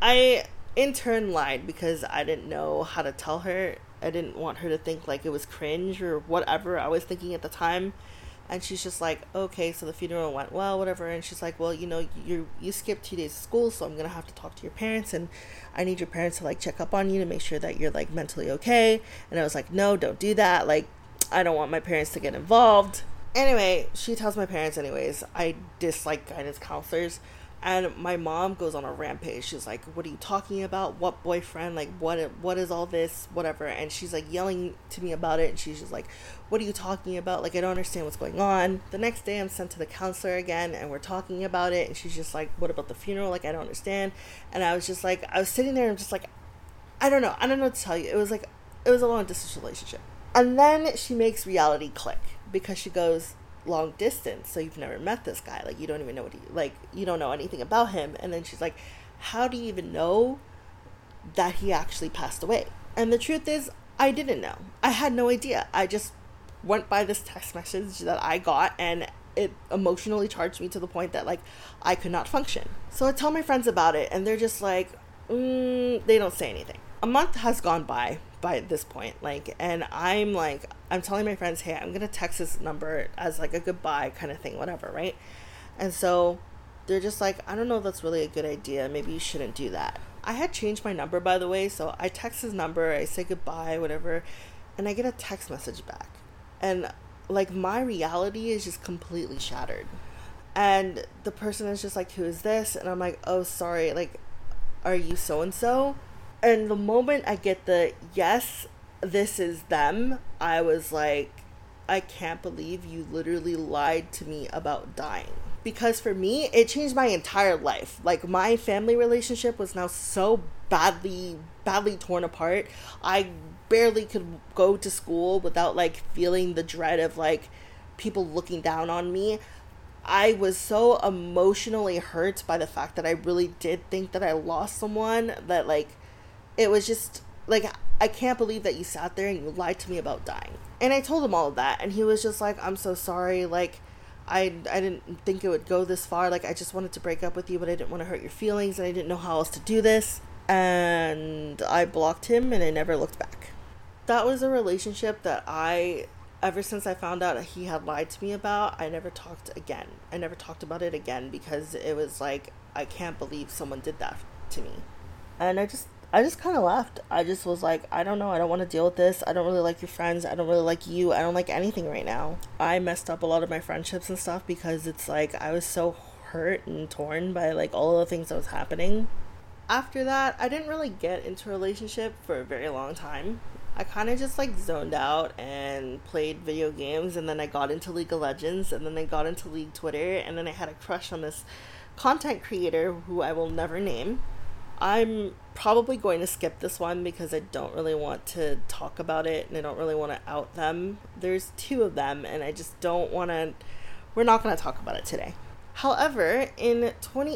I in turn lied because I didn't know how to tell her. I didn't want her to think like it was cringe or whatever I was thinking at the time. And she's just like, okay, so the funeral went well, whatever. And she's like, well, you skipped 2 days of school, so I'm gonna have to talk to your parents, and I need your parents to like check up on you to make sure that you're like mentally okay. And I was like, no, don't do that. Like, I don't want my parents to get involved. Anyway, she tells my parents anyways. I dislike guidance counselors. And my mom goes on a rampage. She's like, what are you talking about? What boyfriend? Like, what is all this? Whatever. And she's like yelling to me about it. And she's just like, what are you talking about? Like, I don't understand what's going on. The next day I'm sent to the counselor again, and we're talking about it. And she's just like, what about the funeral? Like, I don't understand. And I was just like, I was sitting there and I'm just like, I don't know what to tell you. It was a long distance relationship. And then she makes reality click, because she goes, long distance, so you've never met this guy, like you don't even know you don't know anything about him. And then she's like, how do you even know that he actually passed away? And the truth is, I didn't know. I had no idea. I just went by this text message that I got, and it emotionally charged me to the point that like I could not function. So I tell my friends about it, and they're just like, they don't say anything. A month has gone by this point, like, and I'm telling my friends, hey, I'm gonna text this number as like a goodbye kind of thing, whatever, right? And so they're just like, I don't know if that's really a good idea, maybe you shouldn't do that. I had changed my number, by the way, so I text his number, I say goodbye, whatever, and I get a text message back, and like my reality is just completely shattered. And the person is just like, who is this? And I'm like, oh, sorry, like, are you so and so? And the moment I get the yes, this is them, I was like, I can't believe you literally lied to me about dying. Because for me, it changed my entire life. Like, my family relationship was now so badly torn apart. I barely could go to school without like feeling the dread of like people looking down on me. I was so emotionally hurt by the fact that I really did think that I lost someone, that like, it was just like, I can't believe that you sat there and you lied to me about dying. And I told him all of that, and he was just like, I'm so sorry, like, I didn't think it would go this far, like, I just wanted to break up with you, but I didn't want to hurt your feelings, and I didn't know how else to do this. And I blocked him, and I never looked back. That was a relationship that ever since I found out he had lied to me about, I never talked again. I never talked about it again, because it was like, I can't believe someone did that to me. And I just kind of left. I just was like, I don't know. I don't want to deal with this. I don't really like your friends. I don't really like you. I don't like anything right now. I messed up a lot of my friendships and stuff, because it's like I was so hurt and torn by like all of the things that was happening. After that, I didn't really get into a relationship for a very long time. I kind of just like zoned out and played video games, and then I got into League of Legends, and then I got into League Twitter, and then I had a crush on this content creator who I will never name. I'm probably going to skip this one because I don't really want to talk about it, and I don't really want to out them. There's two of them, and I just don't want to. We're not going to talk about it today. However, in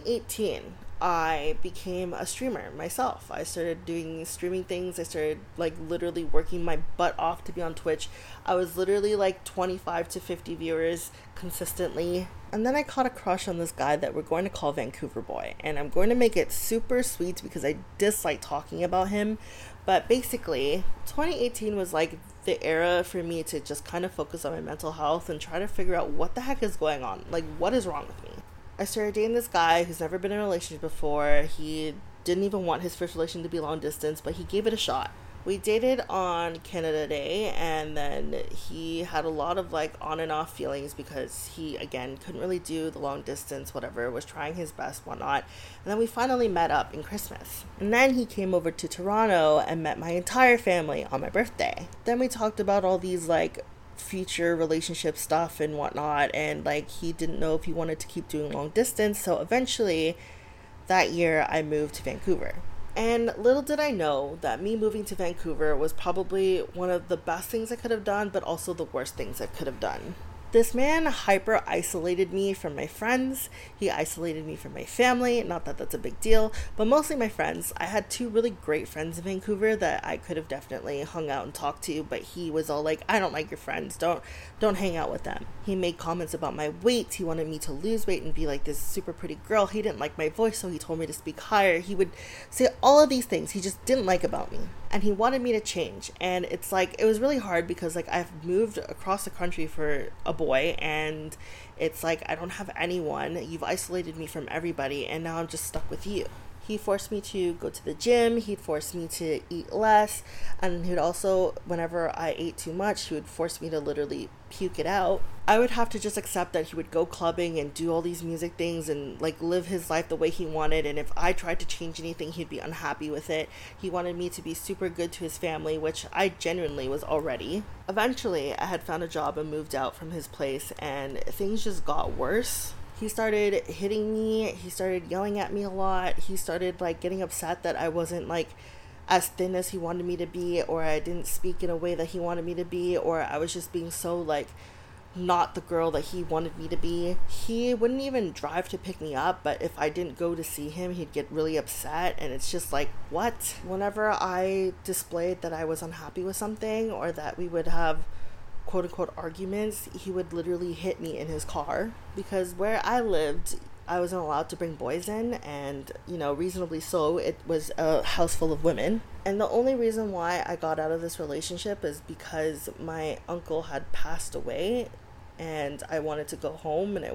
2018, I became a streamer myself. I started doing streaming things. I started like literally working my butt off to be on Twitch. I was literally like 25 to 50 viewers consistently. And then I caught a crush on this guy that we're going to call Vancouver Boy. And I'm going to make it super sweet because I dislike talking about him. But basically, 2018 was like the era for me to just kind of focus on my mental health and try to figure out what the heck is going on. Like, what is wrong with me? I started dating this guy who's never been in a relationship before. He didn't even want his first relation to be long distance, but he gave it a shot. We dated on Canada Day, and then he had a lot of like on and off feelings because he, again, couldn't really do the long distance, whatever, was trying his best, whatnot. And then we finally met up in Christmas. And then he came over to Toronto and met my entire family on my birthday. Then we talked about all these like future relationship stuff and whatnot, and like he didn't know if he wanted to keep doing long distance. So eventually that year I moved to Vancouver. And little did I know that me moving to Vancouver was probably one of the best things I could have done, but also the worst things I could have done. This man hyper isolated me from my friends. He isolated me from my family. Not that that's a big deal, but mostly my friends. I had two really great friends in Vancouver that I could have definitely hung out and talked to, but he was all like, I don't like your friends. Don't hang out with them. He made comments about my weight. He wanted me to lose weight and be like this super pretty girl. He didn't like my voice, so he told me to speak higher. He would say all of these things he just didn't like about me. And he wanted me to change. And it's like, it was really hard because like I've moved across the country for a boy, and it's like I don't have anyone. You've isolated me from everybody, and now I'm just stuck with you. He forced me to go to the gym. He'd force me to eat less. And he'd also, whenever I ate too much, he would force me to literally puke it out. I would have to just accept that he would go clubbing and do all these music things and like live his life the way he wanted. And if I tried to change anything, he'd be unhappy with it. He wanted me to be super good to his family, which I genuinely was already. Eventually, I had found a job and moved out from his place, and things just got worse. He started hitting me. He started yelling at me a lot. He started like getting upset that I wasn't like as thin as he wanted me to be, or I didn't speak in a way that he wanted me to be, or I was just being so like not the girl that he wanted me to be. He wouldn't even drive to pick me up, but if I didn't go to see him, he'd get really upset. And it's just like, what? Whenever I displayed that I was unhappy with something, or that we would have quote unquote arguments, he would literally hit me in his car. Because where I lived, I wasn't allowed to bring boys in, and reasonably so. It was a house full of women, and the only reason why I got out of this relationship is because my uncle had passed away, and I wanted to go home, and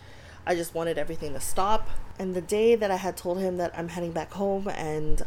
I just wanted everything to stop. And the day that I had told him that I'm heading back home, and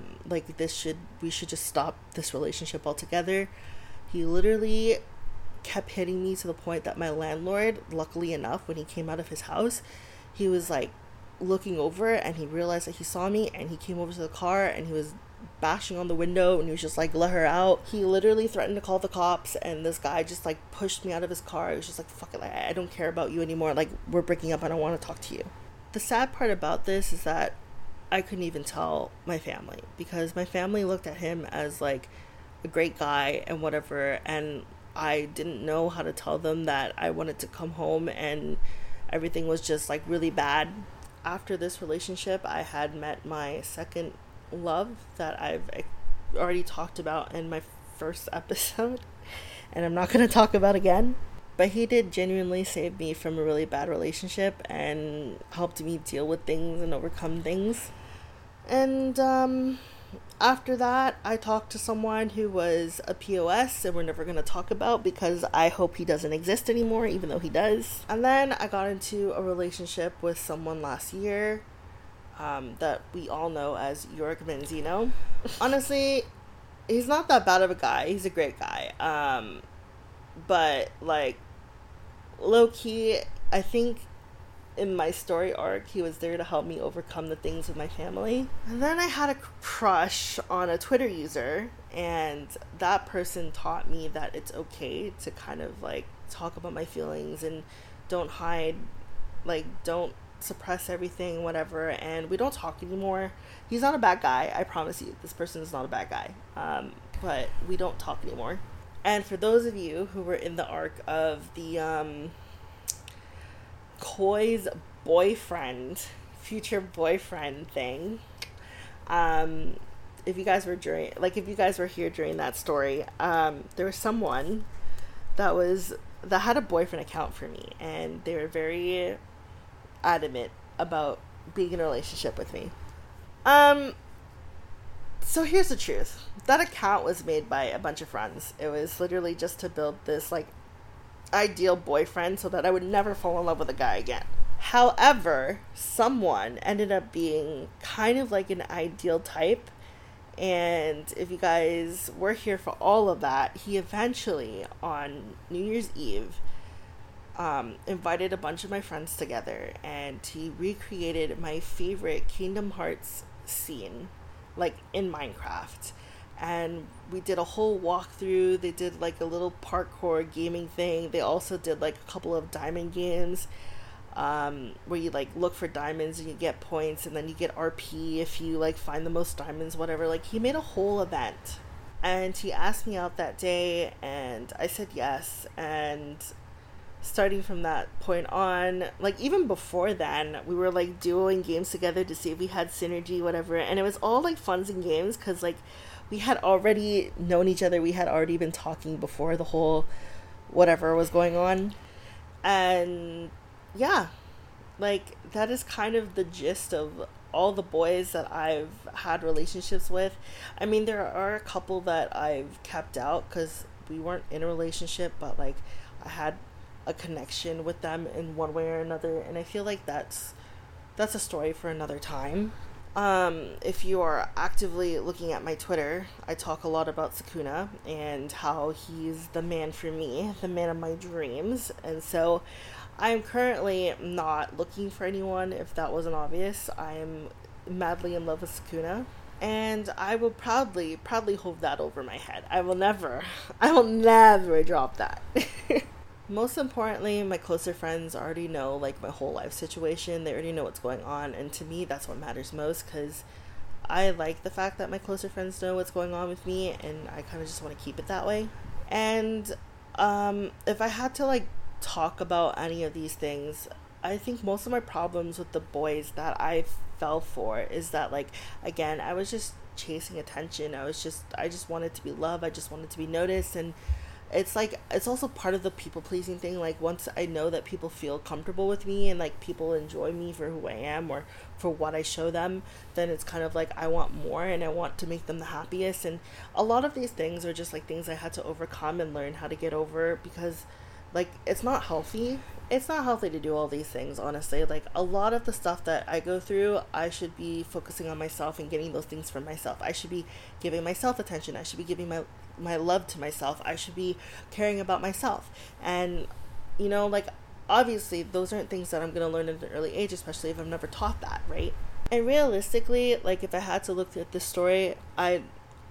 we should just stop this relationship altogether, he literally kept hitting me to the point that my landlord, luckily enough, when he came out of his house, he was like looking over, and he realized that he saw me, and he came over to the car, and he was bashing on the window, and he was just like, let her out. He literally threatened to call the cops, and this guy just like pushed me out of his car. He was just like, fuck it, like, I don't care about you anymore, like, we're breaking up, I don't want to talk to you. The sad part about this is that I couldn't even tell my family, because my family looked at him as like a great guy and whatever, and I didn't know how to tell them that I wanted to come home and everything was just like really bad. After this relationship, I had met my second love that I've already talked about in my first episode, and I'm not going to talk about again. But he did genuinely save me from a really bad relationship and helped me deal with things and overcome things. And after that, I talked to someone who was a POS, and we're never going to talk about because I hope he doesn't exist anymore, even though he does. And then I got into a relationship with someone last year that we all know as York Menzino. Honestly, he's not that bad of a guy. He's a great guy. But, like, low-key, I think in my story arc, he was there to help me overcome the things with my family. And then I had a crush on a Twitter user, and that person taught me that it's okay to kind of like talk about my feelings and don't hide, like don't suppress everything, whatever. And we don't talk anymore. He's not a bad guy, I promise you. This person is not a bad guy. But we don't talk anymore. And for those of you who were in the arc of the Koi's boyfriend, future boyfriend thing. Um, if you guys were here during that story, there was someone that had a boyfriend account for me, and they were very adamant about being in a relationship with me. Um, so here's the truth. That account was made by a bunch of friends. It was literally just to build this like ideal boyfriend so that I would never fall in love with a guy again. However, someone ended up being kind of like an ideal type. And if you guys were here for all of that, he eventually, on New Year's Eve, invited a bunch of my friends together, and he recreated my favorite Kingdom Hearts scene, like in Minecraft. And we did a whole walkthrough. They did like a little parkour gaming thing. They also did like a couple of diamond games, where you like look for diamonds and you get points, and then you get RP if you like find the most diamonds, whatever. Like, he made a whole event, and he asked me out that day, and I said yes. And starting from that point on, like even before then, we were like duoing games together to see if we had synergy, whatever. And it was all like funs and games because like we had already known each other. We had already been talking before the whole whatever was going on. And yeah, like that is kind of the gist of all the boys that I've had relationships with. I mean, there are a couple that I've kept out because we weren't in a relationship, but like I had a connection with them in one way or another, and I feel like that's a story for another time. If you are actively looking at my Twitter, I talk a lot about Sukuna and how he's the man for me, the man of my dreams. And so I'm currently not looking for anyone, if that wasn't obvious. I am madly in love with Sukuna, and I will proudly hold that over my head. I will never drop that. Most importantly, my closer friends already know like my whole life situation. They already know what's going on, and to me that's what matters most, because I like the fact that my closer friends know what's going on with me, and I kind of just want to keep it that way. And if I had to like talk about any of these things, I think most of my problems with the boys that I fell for is that, like, again, I was just chasing attention. I just wanted to be loved. I just wanted to be noticed. And it's like, it's also part of the people pleasing thing. Like, once I know that people feel comfortable with me and like people enjoy me for who I am or for what I show them, then it's kind of like I want more and I want to make them the happiest. And a lot of these things are just like things I had to overcome and learn how to get over, because like it's not healthy. It's not healthy to do all these things, honestly. Like, a lot of the stuff that I go through, I should be focusing on myself and getting those things for myself. I should be giving myself attention. I should be giving my love to myself. I should be caring about myself. And, you know, like, obviously, those aren't things that I'm going to learn at an early age, especially if I'm never taught that, right? And realistically, like, if I had to look at this story, I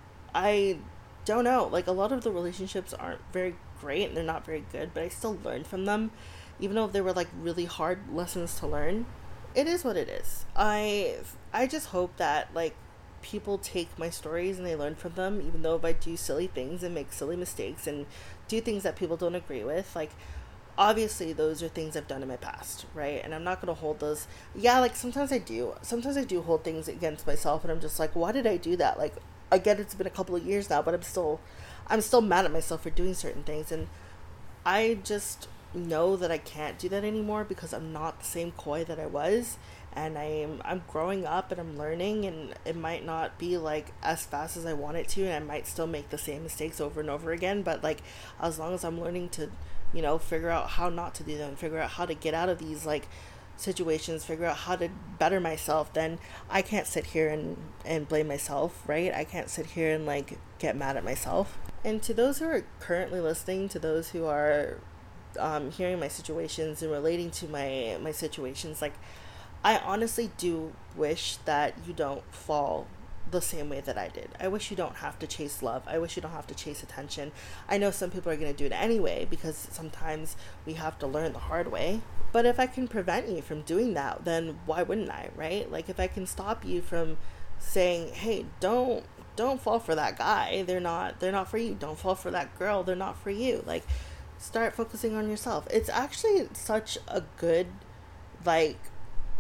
don't know. Like, a lot of the relationships aren't very great and they're not very good, but I still learned from them. Even though they were like really hard lessons to learn, it is what it is. I just hope that like people take my stories and they learn from them, even though if I do silly things and make silly mistakes and do things that people don't agree with, like obviously those are things I've done in my past, right? And I'm not going to hold those. Yeah, like sometimes I do hold things against myself, and I'm just like, why did I do that? Like, again, it's been a couple of years now, but I'm still mad at myself for doing certain things. And I just know that I can't do that anymore, because I'm not the same Koi that I was, and I'm growing up and I'm learning, and it might not be like as fast as I want it to, and I might still make the same mistakes over and over again, but like as long as I'm learning to, you know, figure out how not to do them, figure out how to get out of these like situations, figure out how to better myself, then I can't sit here and blame myself, right? I can't sit here and like get mad at myself. And to those who are currently listening, to those who are hearing my situations and relating to my situations, like, I honestly do wish that you don't fall the same way that I did. I wish you don't have to chase love. I wish you don't have to chase attention. I know some people are going to do it anyway, because sometimes we have to learn the hard way. But if I can prevent you from doing that, then why wouldn't I, right? Like, if I can stop you from saying, hey, don't fall for that guy. They're not for you. Don't fall for that girl. They're not for you. Like, start focusing on yourself. It's actually such a good, like,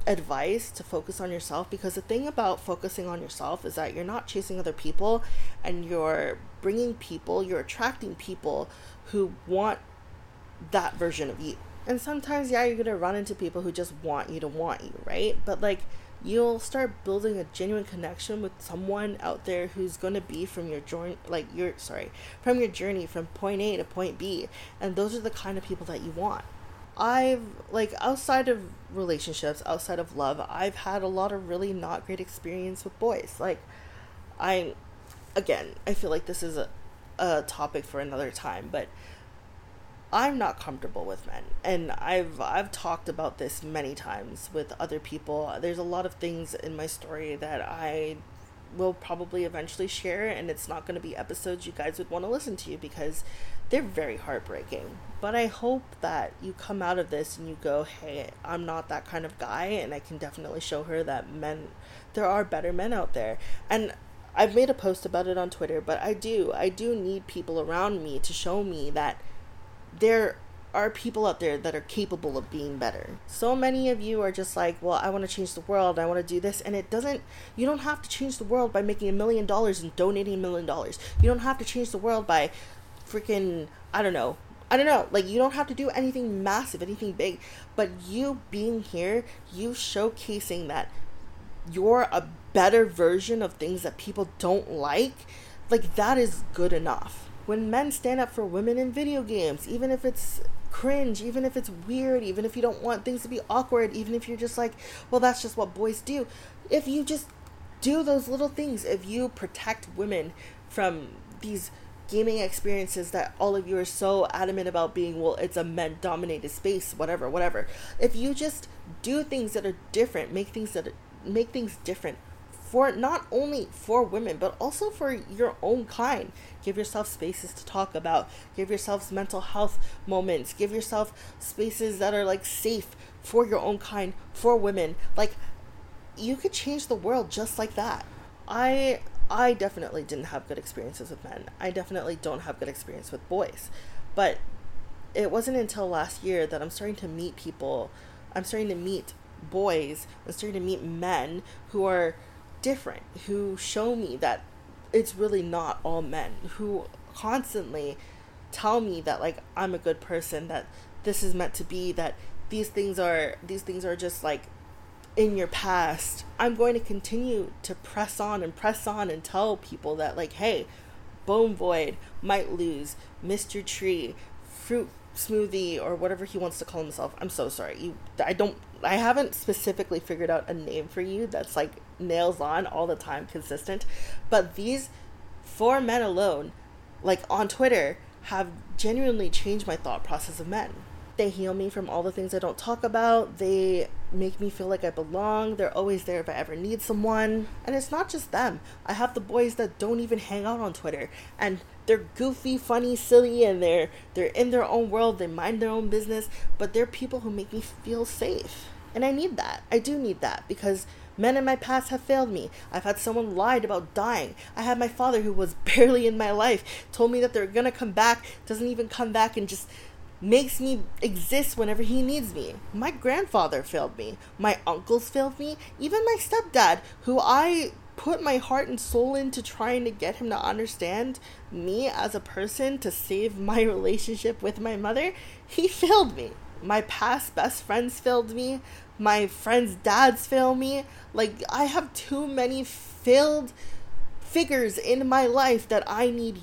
advice to focus on yourself, because the thing about focusing on yourself is that you're not chasing other people, and you're attracting people who want that version of you. And sometimes, yeah, you're gonna run into people who just want you, right? But like, you'll start building a genuine connection with someone out there who's gonna be from your journey, from point A to point B, and those are the kind of people that you want. I've, like, outside of relationships, outside of love, I've had a lot of really not great experience with boys. Like, I feel like this is a topic for another time, but I'm not comfortable with men, and I've talked about this many times with other people. There's a lot of things in my story that I will probably eventually share, and it's not going to be episodes you guys would want to listen to because they're very heartbreaking. But I hope that you come out of this and you go, hey, I'm not that kind of guy, and I can definitely show her that there are better men out there. And I've made a post about it on Twitter, but I do need people around me to show me that there are people out there that are capable of being better. So many of you are just like, well, I want to change the world, I want to do this, and you don't have to change the world by making $1 million and donating $1 million. You don't have to change the world by freaking, I don't know, like, you don't have to do anything massive, anything big, but you being here, you showcasing that you're a better version of things that people don't like that is good enough. When men stand up for women in video games, even if it's cringe, even if it's weird, even if you don't want things to be awkward, even if you're just like, well, that's just what boys do. If you just do those little things, if you protect women from these gaming experiences that all of you are so adamant about being, well, it's a men dominated space, whatever. If you just do things that are different, make things different, for not only for women, but also for your own kind. Give yourself spaces to talk about. Give yourselves mental health moments. Give yourself spaces that are like safe for your own kind, for women. Like, you could change the world just like that. I definitely didn't have good experiences with men. I definitely don't have good experience with boys. But it wasn't until last year that I'm starting to meet people. I'm starting to meet boys. I'm starting to meet men who are different, who show me that it's really not all men, who constantly tell me that, like, I'm a good person, that this is meant to be, that these things are just like in your past. I'm going to continue to press on and tell people that, like, hey, Bone Void might lose, Mr. Tree, Fruit Smoothie, or whatever he wants to call himself. I'm so sorry. I haven't specifically figured out a name for you that's like nails on all the time, consistent. But these 4 men alone, like on Twitter, have genuinely changed my thought process of men. They heal me from all the things I don't talk about. They make me feel like I belong. They're always there if I ever need someone. And it's not just them. I have the boys that don't even hang out on Twitter, and they're goofy, funny, silly, and they're in their own world. They mind their own business, but they're people who make me feel safe. And I need that. I do need that, because men in my past have failed me. I've had someone lied about dying. I had my father, who was barely in my life, told me that they're gonna come back, doesn't even come back, and just makes me exist whenever he needs me. My grandfather failed me. My uncles failed me. Even my stepdad, who I put my heart and soul into trying to get him to understand me as a person to save my relationship with my mother, he failed me. My past best friends failed me. My friends' dads fail me. Like, I have too many failed figures in my life that I need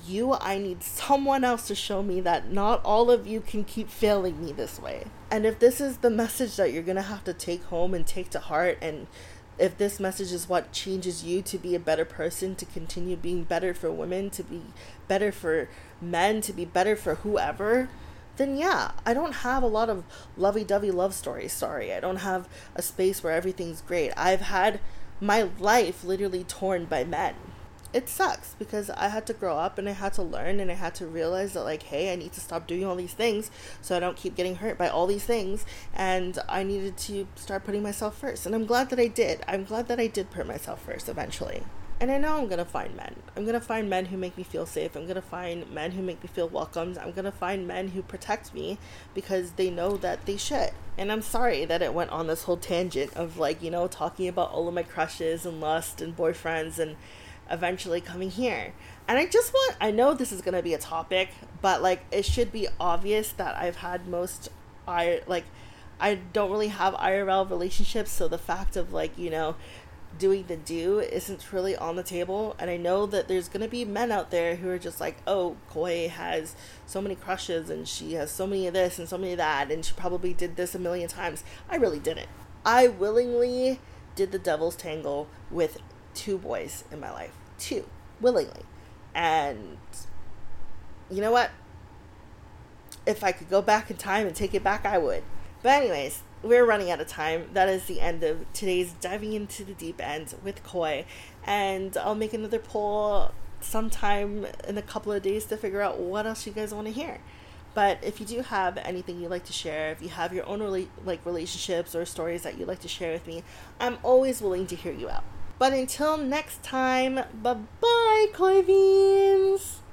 someone else to show me that not all of you can keep failing me this way. And if this is the message that you're gonna have to take home and take to heart, and if this message is what changes you to be a better person, to continue being better for women, to be better for men, to be better for whoever, then yeah, I don't have a lot of lovey-dovey love stories. Sorry, I don't have a space where everything's great. I've had my life literally torn by men. It sucks, because I had to grow up and I had to learn and I had to realize that, like, hey, I need to stop doing all these things so I don't keep getting hurt by all these things, and I needed to start putting myself first. And I'm glad that I did. I'm glad that I did put myself first eventually. And I know I'm gonna find men. I'm gonna find men who make me feel safe. I'm gonna find men who make me feel welcomed. I'm gonna find men who protect me because they know that they should. And I'm sorry that it went on this whole tangent of like, talking about all of my crushes and lust and boyfriends and eventually coming here. And I know this is gonna be a topic, but like it should be obvious that I've had I don't really have IRL relationships, so the fact of like, doing the do isn't really on the table. And I know that there's gonna be men out there who are just like, oh, Koi has so many crushes and she has so many of this and so many of that and she probably did this a million times. I really didn't. I willingly did the devil's tangle with 2 boys in my life. 2. Willingly. And you know what? If I could go back in time and take it back, I would. But anyways, we're running out of time. That is the end of today's Diving into the Deep End with Koi. And I'll make another poll sometime in a couple of days to figure out what else you guys want to hear. But if you do have anything you'd like to share, if you have your own relationships or stories that you'd like to share with me, I'm always willing to hear you out. But until next time, bye-bye, Koi Beans!